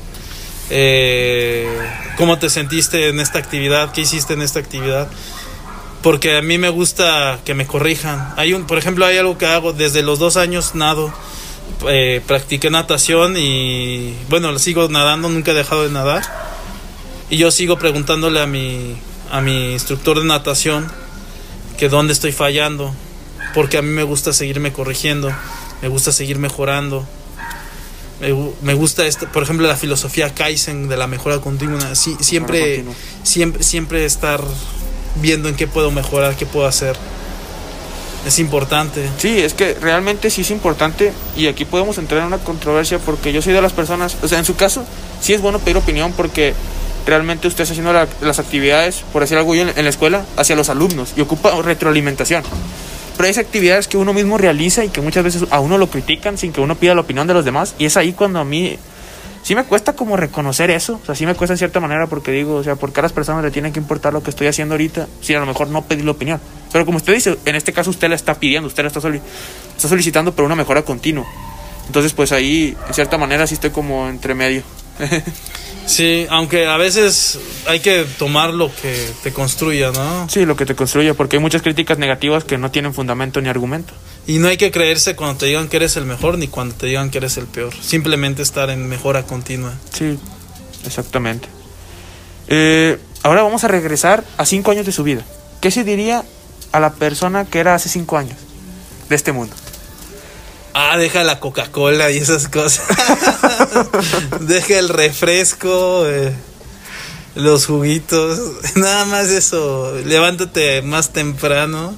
¿Cómo te sentiste en esta actividad? ¿Qué hiciste en esta actividad? Porque a mí me gusta que me corrijan. Por ejemplo, hay algo que hago desde los 2 años, nado. Practiqué natación y, bueno, sigo nadando, nunca he dejado de nadar. Y yo sigo preguntándole a mi instructor de natación que dónde estoy fallando, porque a mí me gusta seguirme corrigiendo, me gusta seguir mejorando. Me gusta por ejemplo, la filosofía Kaizen de la mejora continua. Siempre estar viendo en qué puedo mejorar, qué puedo hacer. Es importante. Sí, es que realmente sí es importante, y aquí podemos entrar en una controversia, porque yo soy de las personas, o sea, en su caso sí es bueno pedir opinión, porque realmente usted está haciendo las actividades, por decir algo, en la escuela, hacia los alumnos, y ocupa retroalimentación. Pero hay actividades que uno mismo realiza y que muchas veces a uno lo critican sin que uno pida la opinión de los demás, y es ahí cuando a mí sí me cuesta como reconocer eso. O sea, sí me cuesta en cierta manera, porque digo, o sea, ¿por qué a las personas le tienen que importar lo que estoy haciendo ahorita si a lo mejor no pedir la opinión? Pero como usted dice, en este caso usted la está pidiendo, usted la está solicitando por una mejora continua. Entonces pues ahí en cierta manera sí estoy como entre medio. Sí, aunque a veces hay que tomar lo que te construya, ¿no? Sí, lo que te construya, porque hay muchas críticas negativas que no tienen fundamento ni argumento. Y no hay que creerse cuando te digan que eres el mejor ni cuando te digan que eres el peor. Simplemente estar en mejora continua. Sí, exactamente. Ahora vamos a regresar a 5 años de su vida. ¿Qué se diría a la persona que era hace 5 años de este mundo? Deja la Coca-Cola y esas cosas. Deja el refresco, los juguitos. Nada más eso. Levántate más temprano.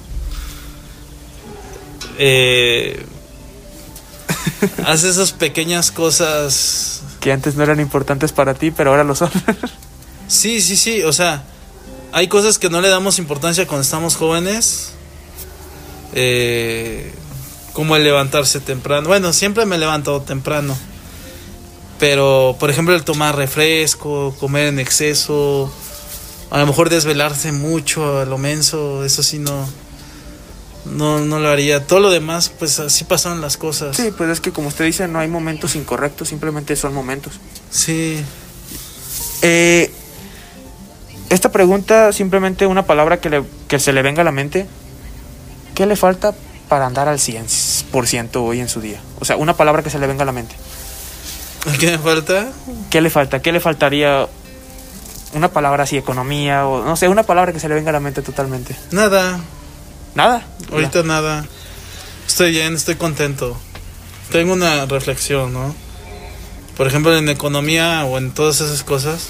Haz esas pequeñas cosas que antes no eran importantes para ti, pero ahora lo son. Sí. O sea, hay cosas que no le damos importancia cuando estamos jóvenes. Como el levantarse temprano. Bueno, siempre me he levantado temprano. Pero, por ejemplo, el tomar refresco, comer en exceso, a lo mejor desvelarse mucho a lo menso, eso sí no lo haría. Todo lo demás, pues así pasan las cosas. Sí, pues es que como usted dice, no hay momentos incorrectos, simplemente son momentos. Sí. Esta pregunta, simplemente una palabra que se le venga a la mente. ¿Qué le falta para andar al 100% hoy en su día? O sea, una palabra que se le venga a la mente. ¿Qué me falta? ¿Qué le falta? ¿Qué le faltaría? Una palabra así, economía, o no sé, una palabra que se le venga a la mente totalmente. Nada. ¿Nada? Ahorita nada. Estoy bien, estoy contento. Tengo una reflexión, ¿no? Por ejemplo, en economía o en todas esas cosas,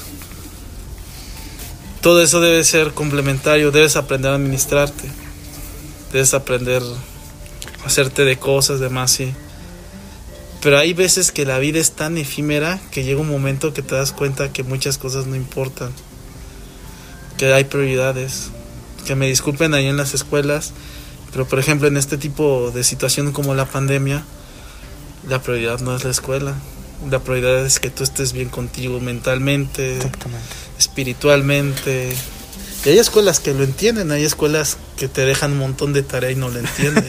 todo eso debe ser complementario. Debes aprender a administrarte. Debes aprender a hacerte de cosas, demás, sí. Pero hay veces que la vida es tan efímera que llega un momento que te das cuenta que muchas cosas no importan. Que hay prioridades. Que me disculpen ahí en las escuelas, pero por ejemplo en este tipo de situación como la pandemia, la prioridad no es la escuela. La prioridad es que tú estés bien contigo mentalmente, espiritualmente. Y hay escuelas que lo entienden, hay escuelas que te dejan un montón de tarea y no lo entienden.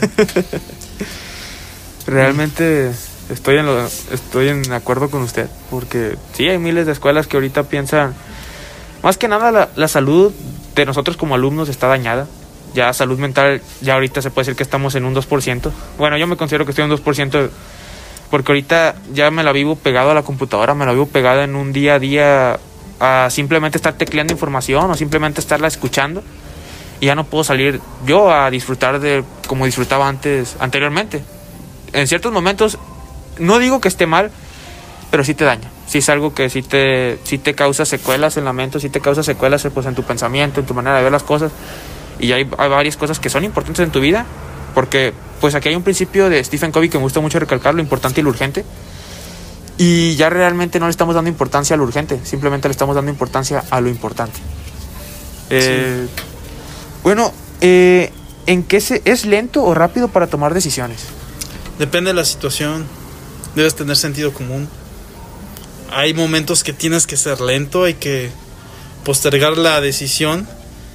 Realmente estoy en acuerdo con usted, porque sí, hay miles de escuelas que ahorita piensan, más que nada la salud de nosotros como alumnos está dañada. Ya salud mental, ya ahorita se puede decir que estamos en un 2%. Bueno, yo me considero que estoy en un 2%, porque ahorita ya me la vivo pegado a la computadora, me la vivo pegada en un día a día a simplemente estar tecleando información o simplemente estarla escuchando, y ya no puedo salir yo a disfrutar de como disfrutaba anteriormente. En ciertos momentos, no digo que esté mal, pero sí te daña. Sí es algo que sí te causa secuelas en la mente, sí te causa secuelas pues en tu pensamiento, en tu manera de ver las cosas. Y hay varias cosas que son importantes en tu vida, porque pues aquí hay un principio de Stephen Covey que me gusta mucho recalcar: lo importante y lo urgente. Y ya realmente no le estamos dando importancia a lo urgente, simplemente le estamos dando importancia a lo importante. Sí. Bueno, ¿en qué es lento o rápido para tomar decisiones? Depende de la situación. Debes tener sentido común. Hay momentos que tienes que ser lento, hay que postergar la decisión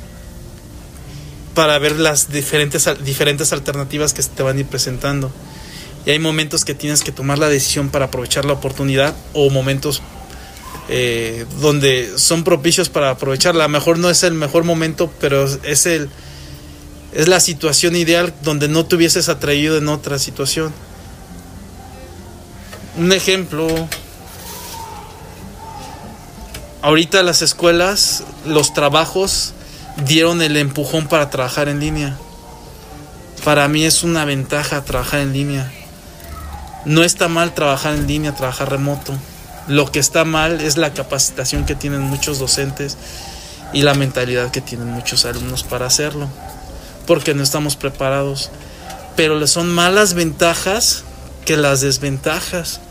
para ver las diferentes alternativas que se te van a ir presentando. Y hay momentos que tienes que tomar la decisión para aprovechar la oportunidad, o momentos donde son propicios para aprovecharla. A lo mejor no es el mejor momento, pero es la situación ideal donde no te hubieses atraído en otra situación. Un ejemplo: ahorita las escuelas, los trabajos dieron el empujón para trabajar en línea. Para mí es una ventaja trabajar en línea. No está mal trabajar en línea, trabajar remoto. Lo que está mal es la capacitación que tienen muchos docentes y la mentalidad que tienen muchos alumnos para hacerlo, porque no estamos preparados. Pero son malas ventajas que las desventajas.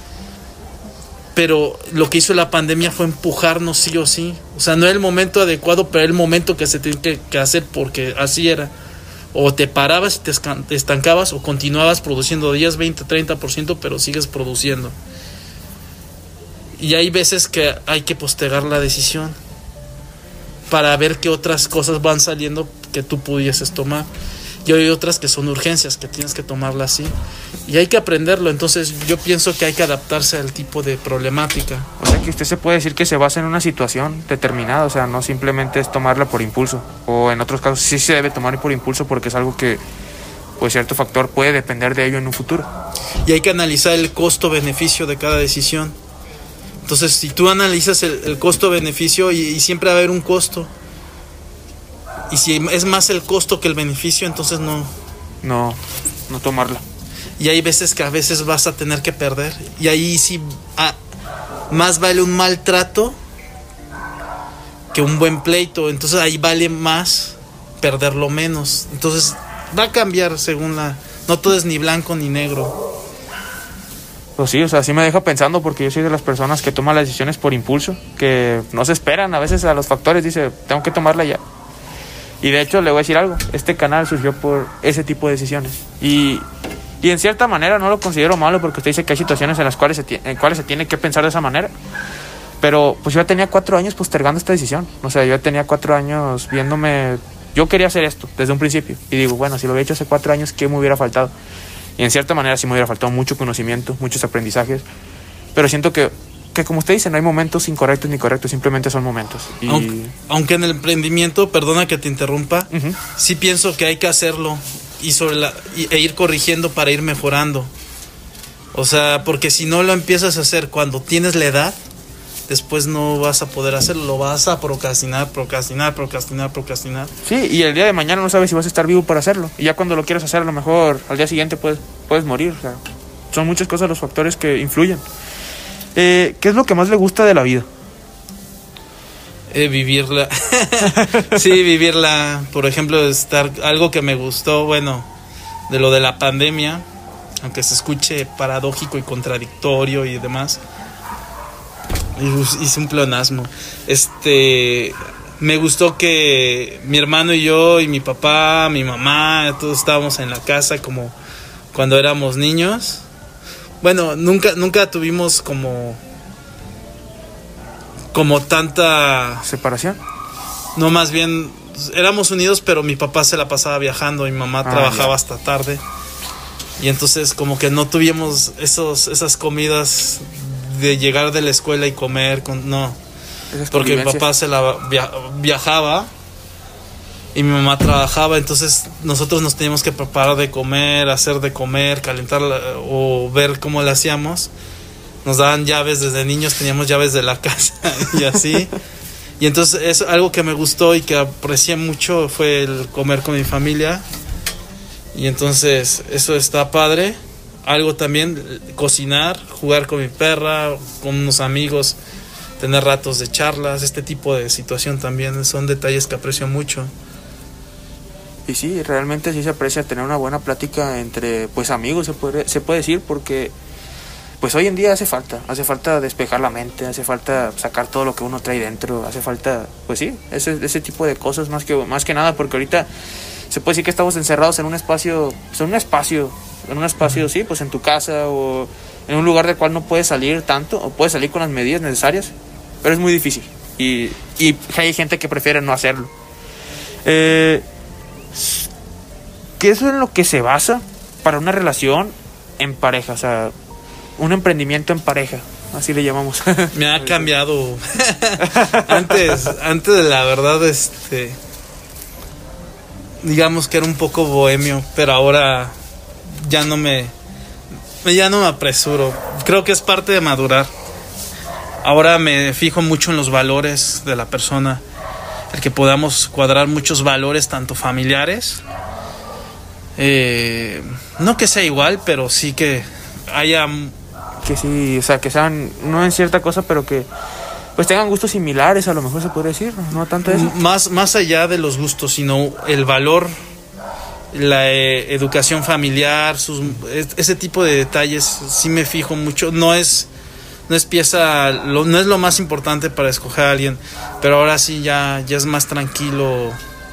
Pero lo que hizo la pandemia fue empujarnos sí o sí. O sea, no era el momento adecuado, pero era el momento que se tenía que hacer, porque así era. O te parabas y te estancabas, o continuabas produciendo 10, 20, 30%, pero sigues produciendo. Y hay veces que hay que postergar la decisión para ver qué otras cosas van saliendo que tú pudieses tomar. Y hay otras que son urgencias, que tienes que tomarlas así. Y hay que aprenderlo. Entonces yo pienso que hay que adaptarse al tipo de problemática. O sea que usted se puede decir que se basa en una situación determinada, o sea, no simplemente es tomarla por impulso. O en otros casos sí se debe tomar por impulso porque es algo que, pues cierto factor puede depender de ello en un futuro. Y hay que analizar el costo-beneficio de cada decisión. Entonces, si tú analizas el costo-beneficio, y siempre va a haber un costo, y si es más el costo que el beneficio, entonces no tomarla. Y hay veces que a veces vas a tener que perder, y ahí sí más vale un maltrato que un buen pleito. Entonces ahí vale más perderlo menos. Entonces va a cambiar según no todo es ni blanco ni negro. Pues sí, o sea, sí me deja pensando, porque yo soy de las personas que toman las decisiones por impulso, que no se esperan a veces a los factores, dice, tengo que tomarla ya. Y de hecho le voy a decir algo, este canal surgió por ese tipo de decisiones. Y en cierta manera no lo considero malo, porque usted dice que hay situaciones en las cuales se tiene que pensar de esa manera. Pero pues yo ya tenía 4 años postergando esta decisión. O sea, yo ya tenía 4 años viéndome, yo quería hacer esto desde un principio. Y digo, bueno, si lo había hecho hace 4 años, ¿qué me hubiera faltado? Y en cierta manera sí me hubiera faltado mucho conocimiento, muchos aprendizajes. Pero siento que como usted dice, no hay momentos incorrectos ni correctos, simplemente son momentos. Y aunque en el emprendimiento, perdona que te interrumpa, sí pienso que hay que hacerlo e ir corrigiendo para ir mejorando. O sea, porque si no lo empiezas a hacer cuando tienes la edad, después no vas a poder hacerlo, lo vas a procrastinar. Sí, y el día de mañana no sabes si vas a estar vivo para hacerlo. Y ya cuando lo quieras hacer, a lo mejor al día siguiente puedes morir. O sea, son muchas cosas los factores que influyen. ¿Qué es lo que más le gusta de la vida? Vivirla. Sí, vivirla. Por ejemplo, algo que me gustó, bueno, de lo de la pandemia, aunque se escuche paradójico y contradictorio y demás, hice un pleonasmo. Me gustó que mi hermano y yo, y mi papá, mi mamá, todos estábamos en la casa como cuando éramos niños. Bueno, nunca tuvimos como tanta separación. No, más bien éramos unidos, pero mi papá se la pasaba viajando y mi mamá trabajaba hasta tarde. Y entonces como que no tuvimos esas comidas de llegar de la escuela y comer porque mi papá se la viajaba y mi mamá trabajaba. Entonces nosotros nos teníamos que preparar de comer, hacer de comer, calentar o ver cómo le hacíamos. Nos daban llaves desde niños, teníamos llaves de la casa y así. Y entonces es algo que me gustó y que aprecié mucho, fue el comer con mi familia. Y entonces eso está padre. Algo también, cocinar, jugar con mi perra, con unos amigos, tener ratos de charlas, este tipo de situación también son detalles que aprecio mucho. Y sí, realmente sí se aprecia tener una buena plática entre amigos, se puede decir, porque pues hoy en día hace falta despejar la mente, hace falta sacar todo lo que uno trae dentro, hace falta, pues sí, ese tipo de cosas más que nada, porque ahorita se puede decir que estamos encerrados en un espacio, sí, pues en tu casa o en un lugar del cual no puedes salir tanto, o puedes salir con las medidas necesarias, pero es muy difícil y hay gente que prefiere no hacerlo. ¿Qué es en lo que se basa para una relación en pareja? O sea, un emprendimiento en pareja, así le llamamos. Me ha cambiado. Antes de la verdad, digamos que era un poco bohemio, pero ahora ya no me apresuro. Creo que es parte de madurar. Ahora me fijo mucho en los valores de la persona, el que podamos cuadrar muchos valores, tanto familiares, no que sea igual, pero sí que haya... Que sí, o sea, que sean, no en cierta cosa, pero que pues tengan gustos similares, a lo mejor se podría decir, no tanto eso. Más allá de los gustos, sino el valor, la educación familiar, ese tipo de detalles, sí me fijo mucho. No es lo más importante para escoger a alguien, pero ahora sí ya es más tranquilo,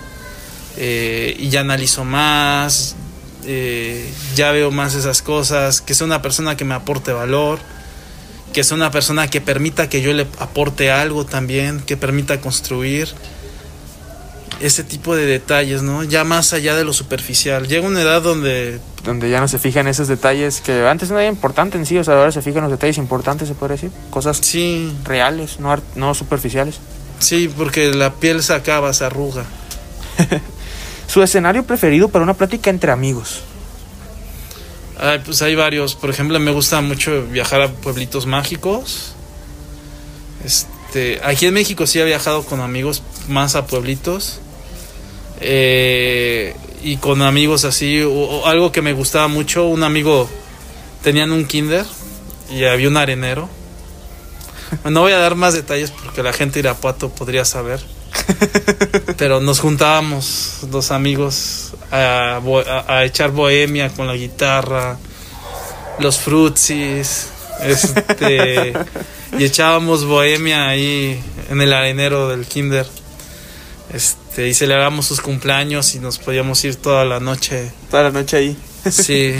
y ya analizo más, ya veo más esas cosas, que sea una persona que me aporte valor, que sea una persona que permita que yo le aporte algo también, que permita construir ese tipo de detalles, ¿no? Ya más allá de lo superficial. Llega una edad donde ya no se fijan esos detalles que antes no era importante en sí, o sea, ahora se fijan los detalles importantes, se puede decir, cosas sí, reales, no superficiales. Sí, porque la piel se acaba, se arruga. ¿Su escenario preferido para una plática entre amigos? Pues hay varios. Por ejemplo, me gusta mucho viajar a pueblitos mágicos. Aquí en México sí he viajado con amigos más a pueblitos. Y con amigos así, o algo que me gustaba mucho, un amigo, tenían un kinder y había un arenero. No voy a dar más detalles porque la gente de Irapuato podría saber. Pero nos juntábamos dos amigos a echar bohemia con la guitarra, los frutsis, y echábamos bohemia ahí en el arenero del kinder. Y celebramos sus cumpleaños y nos podíamos ir toda la noche ahí. Sí.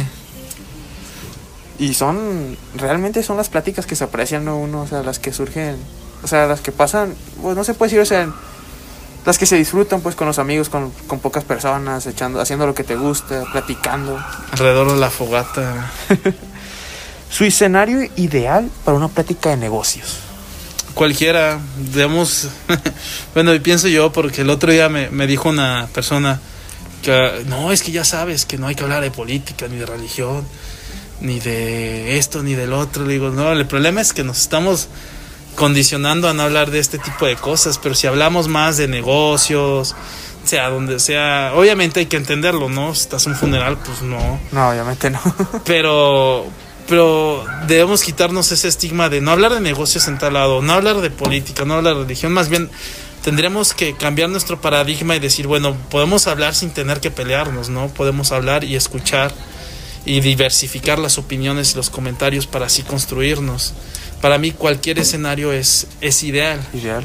Y realmente son las pláticas que se aprecian, ¿no? Uno, o sea, las que surgen, o sea, las que pasan, pues no se puede decir, o sea, las que se disfrutan pues con los amigos, con pocas personas, haciendo lo que te gusta, platicando. Alrededor de la fogata. Su escenario ideal para una plática de negocios. Cualquiera, digamos. Bueno, y pienso yo, porque el otro día me dijo una persona que no, es que ya sabes que no hay que hablar de política, ni de religión, ni de esto, ni del otro. Le digo, no, el problema es que nos estamos condicionando a no hablar de este tipo de cosas, pero si hablamos más de negocios, sea donde sea, obviamente hay que entenderlo, ¿no? Si estás en un funeral, pues no. No, obviamente no. Pero debemos quitarnos ese estigma de no hablar de negocios en tal lado, no hablar de política, no hablar de religión. Más bien tendríamos que cambiar nuestro paradigma y decir, bueno, podemos hablar sin tener que pelearnos, ¿no? Podemos hablar y escuchar y diversificar las opiniones y los comentarios para así construirnos. Para mí cualquier escenario es ideal.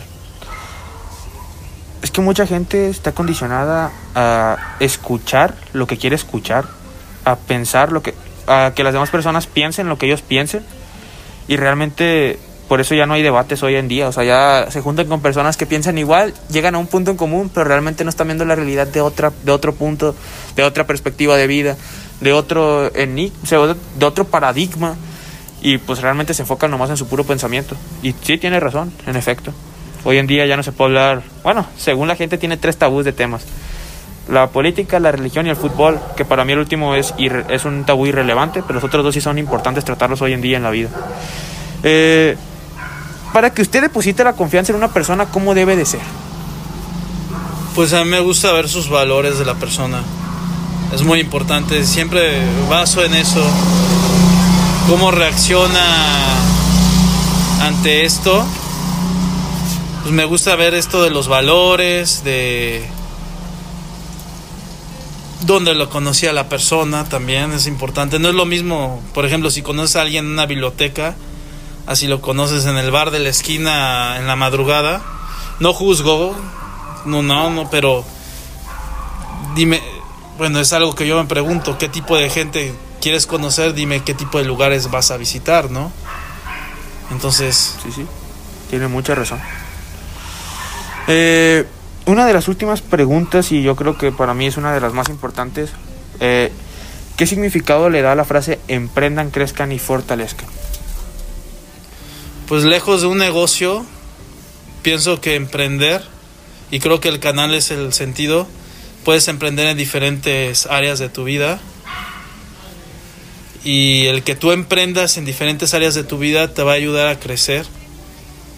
Es que mucha gente está condicionada a escuchar lo que quiere escuchar, a pensar a que las demás personas piensen lo que ellos piensen, y realmente por eso ya no hay debates hoy en día. O sea, ya se juntan con personas que piensan igual, llegan a un punto en común, pero realmente no están viendo la realidad de otro punto, de otra perspectiva de vida, de otro paradigma, y pues realmente se enfocan nomás en su puro pensamiento. Y sí, tiene razón, en efecto. Hoy en día ya no se puede hablar, bueno, según la gente tiene 3 tabús de temas: la política, la religión y el fútbol, que para mí el último es un tabú irrelevante, pero los otros 2 sí son importantes tratarlos hoy en día en la vida. Para que usted deposite la confianza en una persona, ¿cómo debe de ser? Pues a mí me gusta ver sus valores de la persona. Es muy importante, siempre baso en eso. ¿Cómo reacciona ante esto? Pues me gusta ver esto de los valores, de dónde lo conocía la persona, también es importante. No es lo mismo, por ejemplo, si conoces a alguien en una biblioteca, así lo conoces en el bar de la esquina en la madrugada. No juzgo, no, pero dime, bueno, es algo que yo me pregunto, ¿qué tipo de gente quieres conocer? Dime qué tipo de lugares vas a visitar, ¿no? Entonces... Sí, tiene mucha razón. Una de las últimas preguntas, y yo creo que para mí es una de las más importantes, ¿qué significado le da a la frase emprendan, crezcan y fortalezcan? Pues lejos de un negocio, pienso que emprender, y creo que el canal es el sentido, puedes emprender en diferentes áreas de tu vida, y el que tú emprendas en diferentes áreas de tu vida te va a ayudar a crecer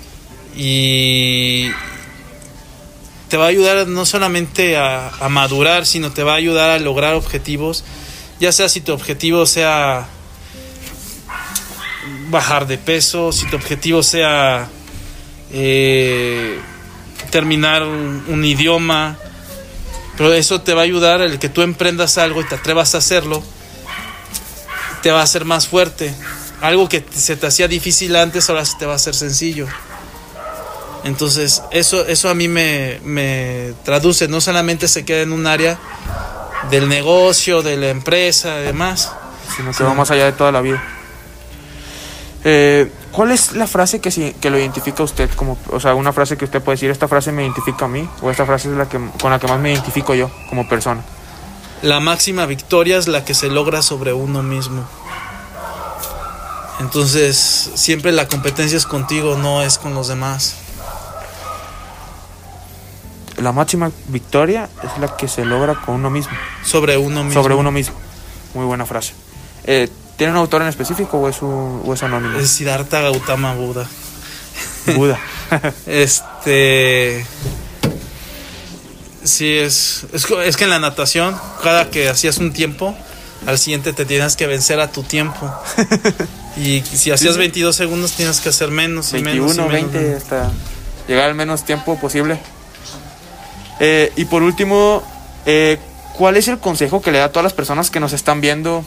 y te va a ayudar no solamente a madurar, sino te va a ayudar a lograr objetivos, ya sea si tu objetivo sea bajar de peso, si tu objetivo sea terminar un idioma, pero eso te va a ayudar, el que tú emprendas algo y te atrevas a hacerlo, te va a hacer más fuerte. Algo que se te hacía difícil antes, ahora se te va a hacer sencillo. Entonces eso a mí me traduce, no solamente se queda en un área del negocio, de la empresa, además, sino que va más allá de toda la vida. ¿Cuál es la frase que lo identifica a usted? Como, o sea, una frase que usted puede decir, esta frase me identifica a mí, o esta frase es con la que más me identifico yo como persona. La máxima victoria es la que se logra sobre uno mismo. Entonces, siempre la competencia es contigo, no es con los demás. La máxima victoria es la que se logra con uno mismo. Sobre uno mismo. Sobre uno mismo. Muy buena frase. ¿Tiene un autor en específico o es anónimo? Es Siddhartha Gautama Buda. Buda. Sí, es que en la natación, cada que hacías un tiempo, al siguiente te tienes que vencer a tu tiempo. Y si hacías 22 segundos, tienes que hacer menos y 21, menos y menos. 20, hasta llegar al menos tiempo posible. Y por último, ¿cuál es el consejo que le da a todas las personas que nos están viendo?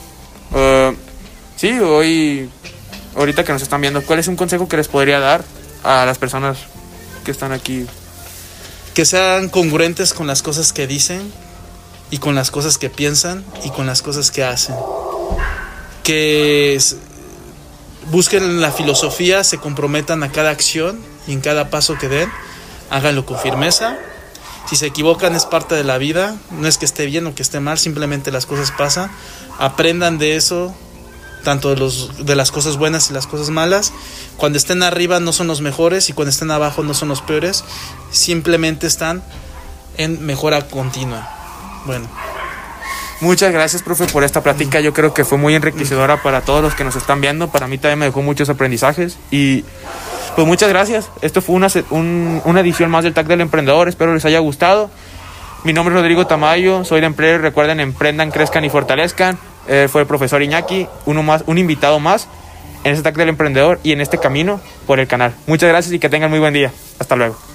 Ahorita que nos están viendo, ¿cuál es un consejo que les podría dar a las personas que están aquí? Que sean congruentes con las cosas que dicen y con las cosas que piensan y con las cosas que hacen. Que busquen la filosofía, se comprometan a cada acción y en cada paso que den, háganlo con firmeza. Si se equivocan es parte de la vida, no es que esté bien o que esté mal, simplemente las cosas pasan. Aprendan de eso, tanto de las cosas buenas y las cosas malas. Cuando estén arriba no son los mejores y cuando estén abajo no son los peores, simplemente están en mejora continua. Bueno. Muchas gracias, profe, por esta plática. Yo creo que fue muy enriquecedora para todos los que nos están viendo. Para mí también me dejó muchos aprendizajes y pues muchas gracias. Esto fue una edición más del Tag del Emprendedor. Espero les haya gustado. Mi nombre es Rodrigo Tamayo, soy de Emprender. Recuerden, emprendan, crezcan y fortalezcan. Fue el profesor Iñaki, un invitado más en este Tag del Emprendedor y en este camino por el canal. Muchas gracias y que tengan muy buen día. Hasta luego.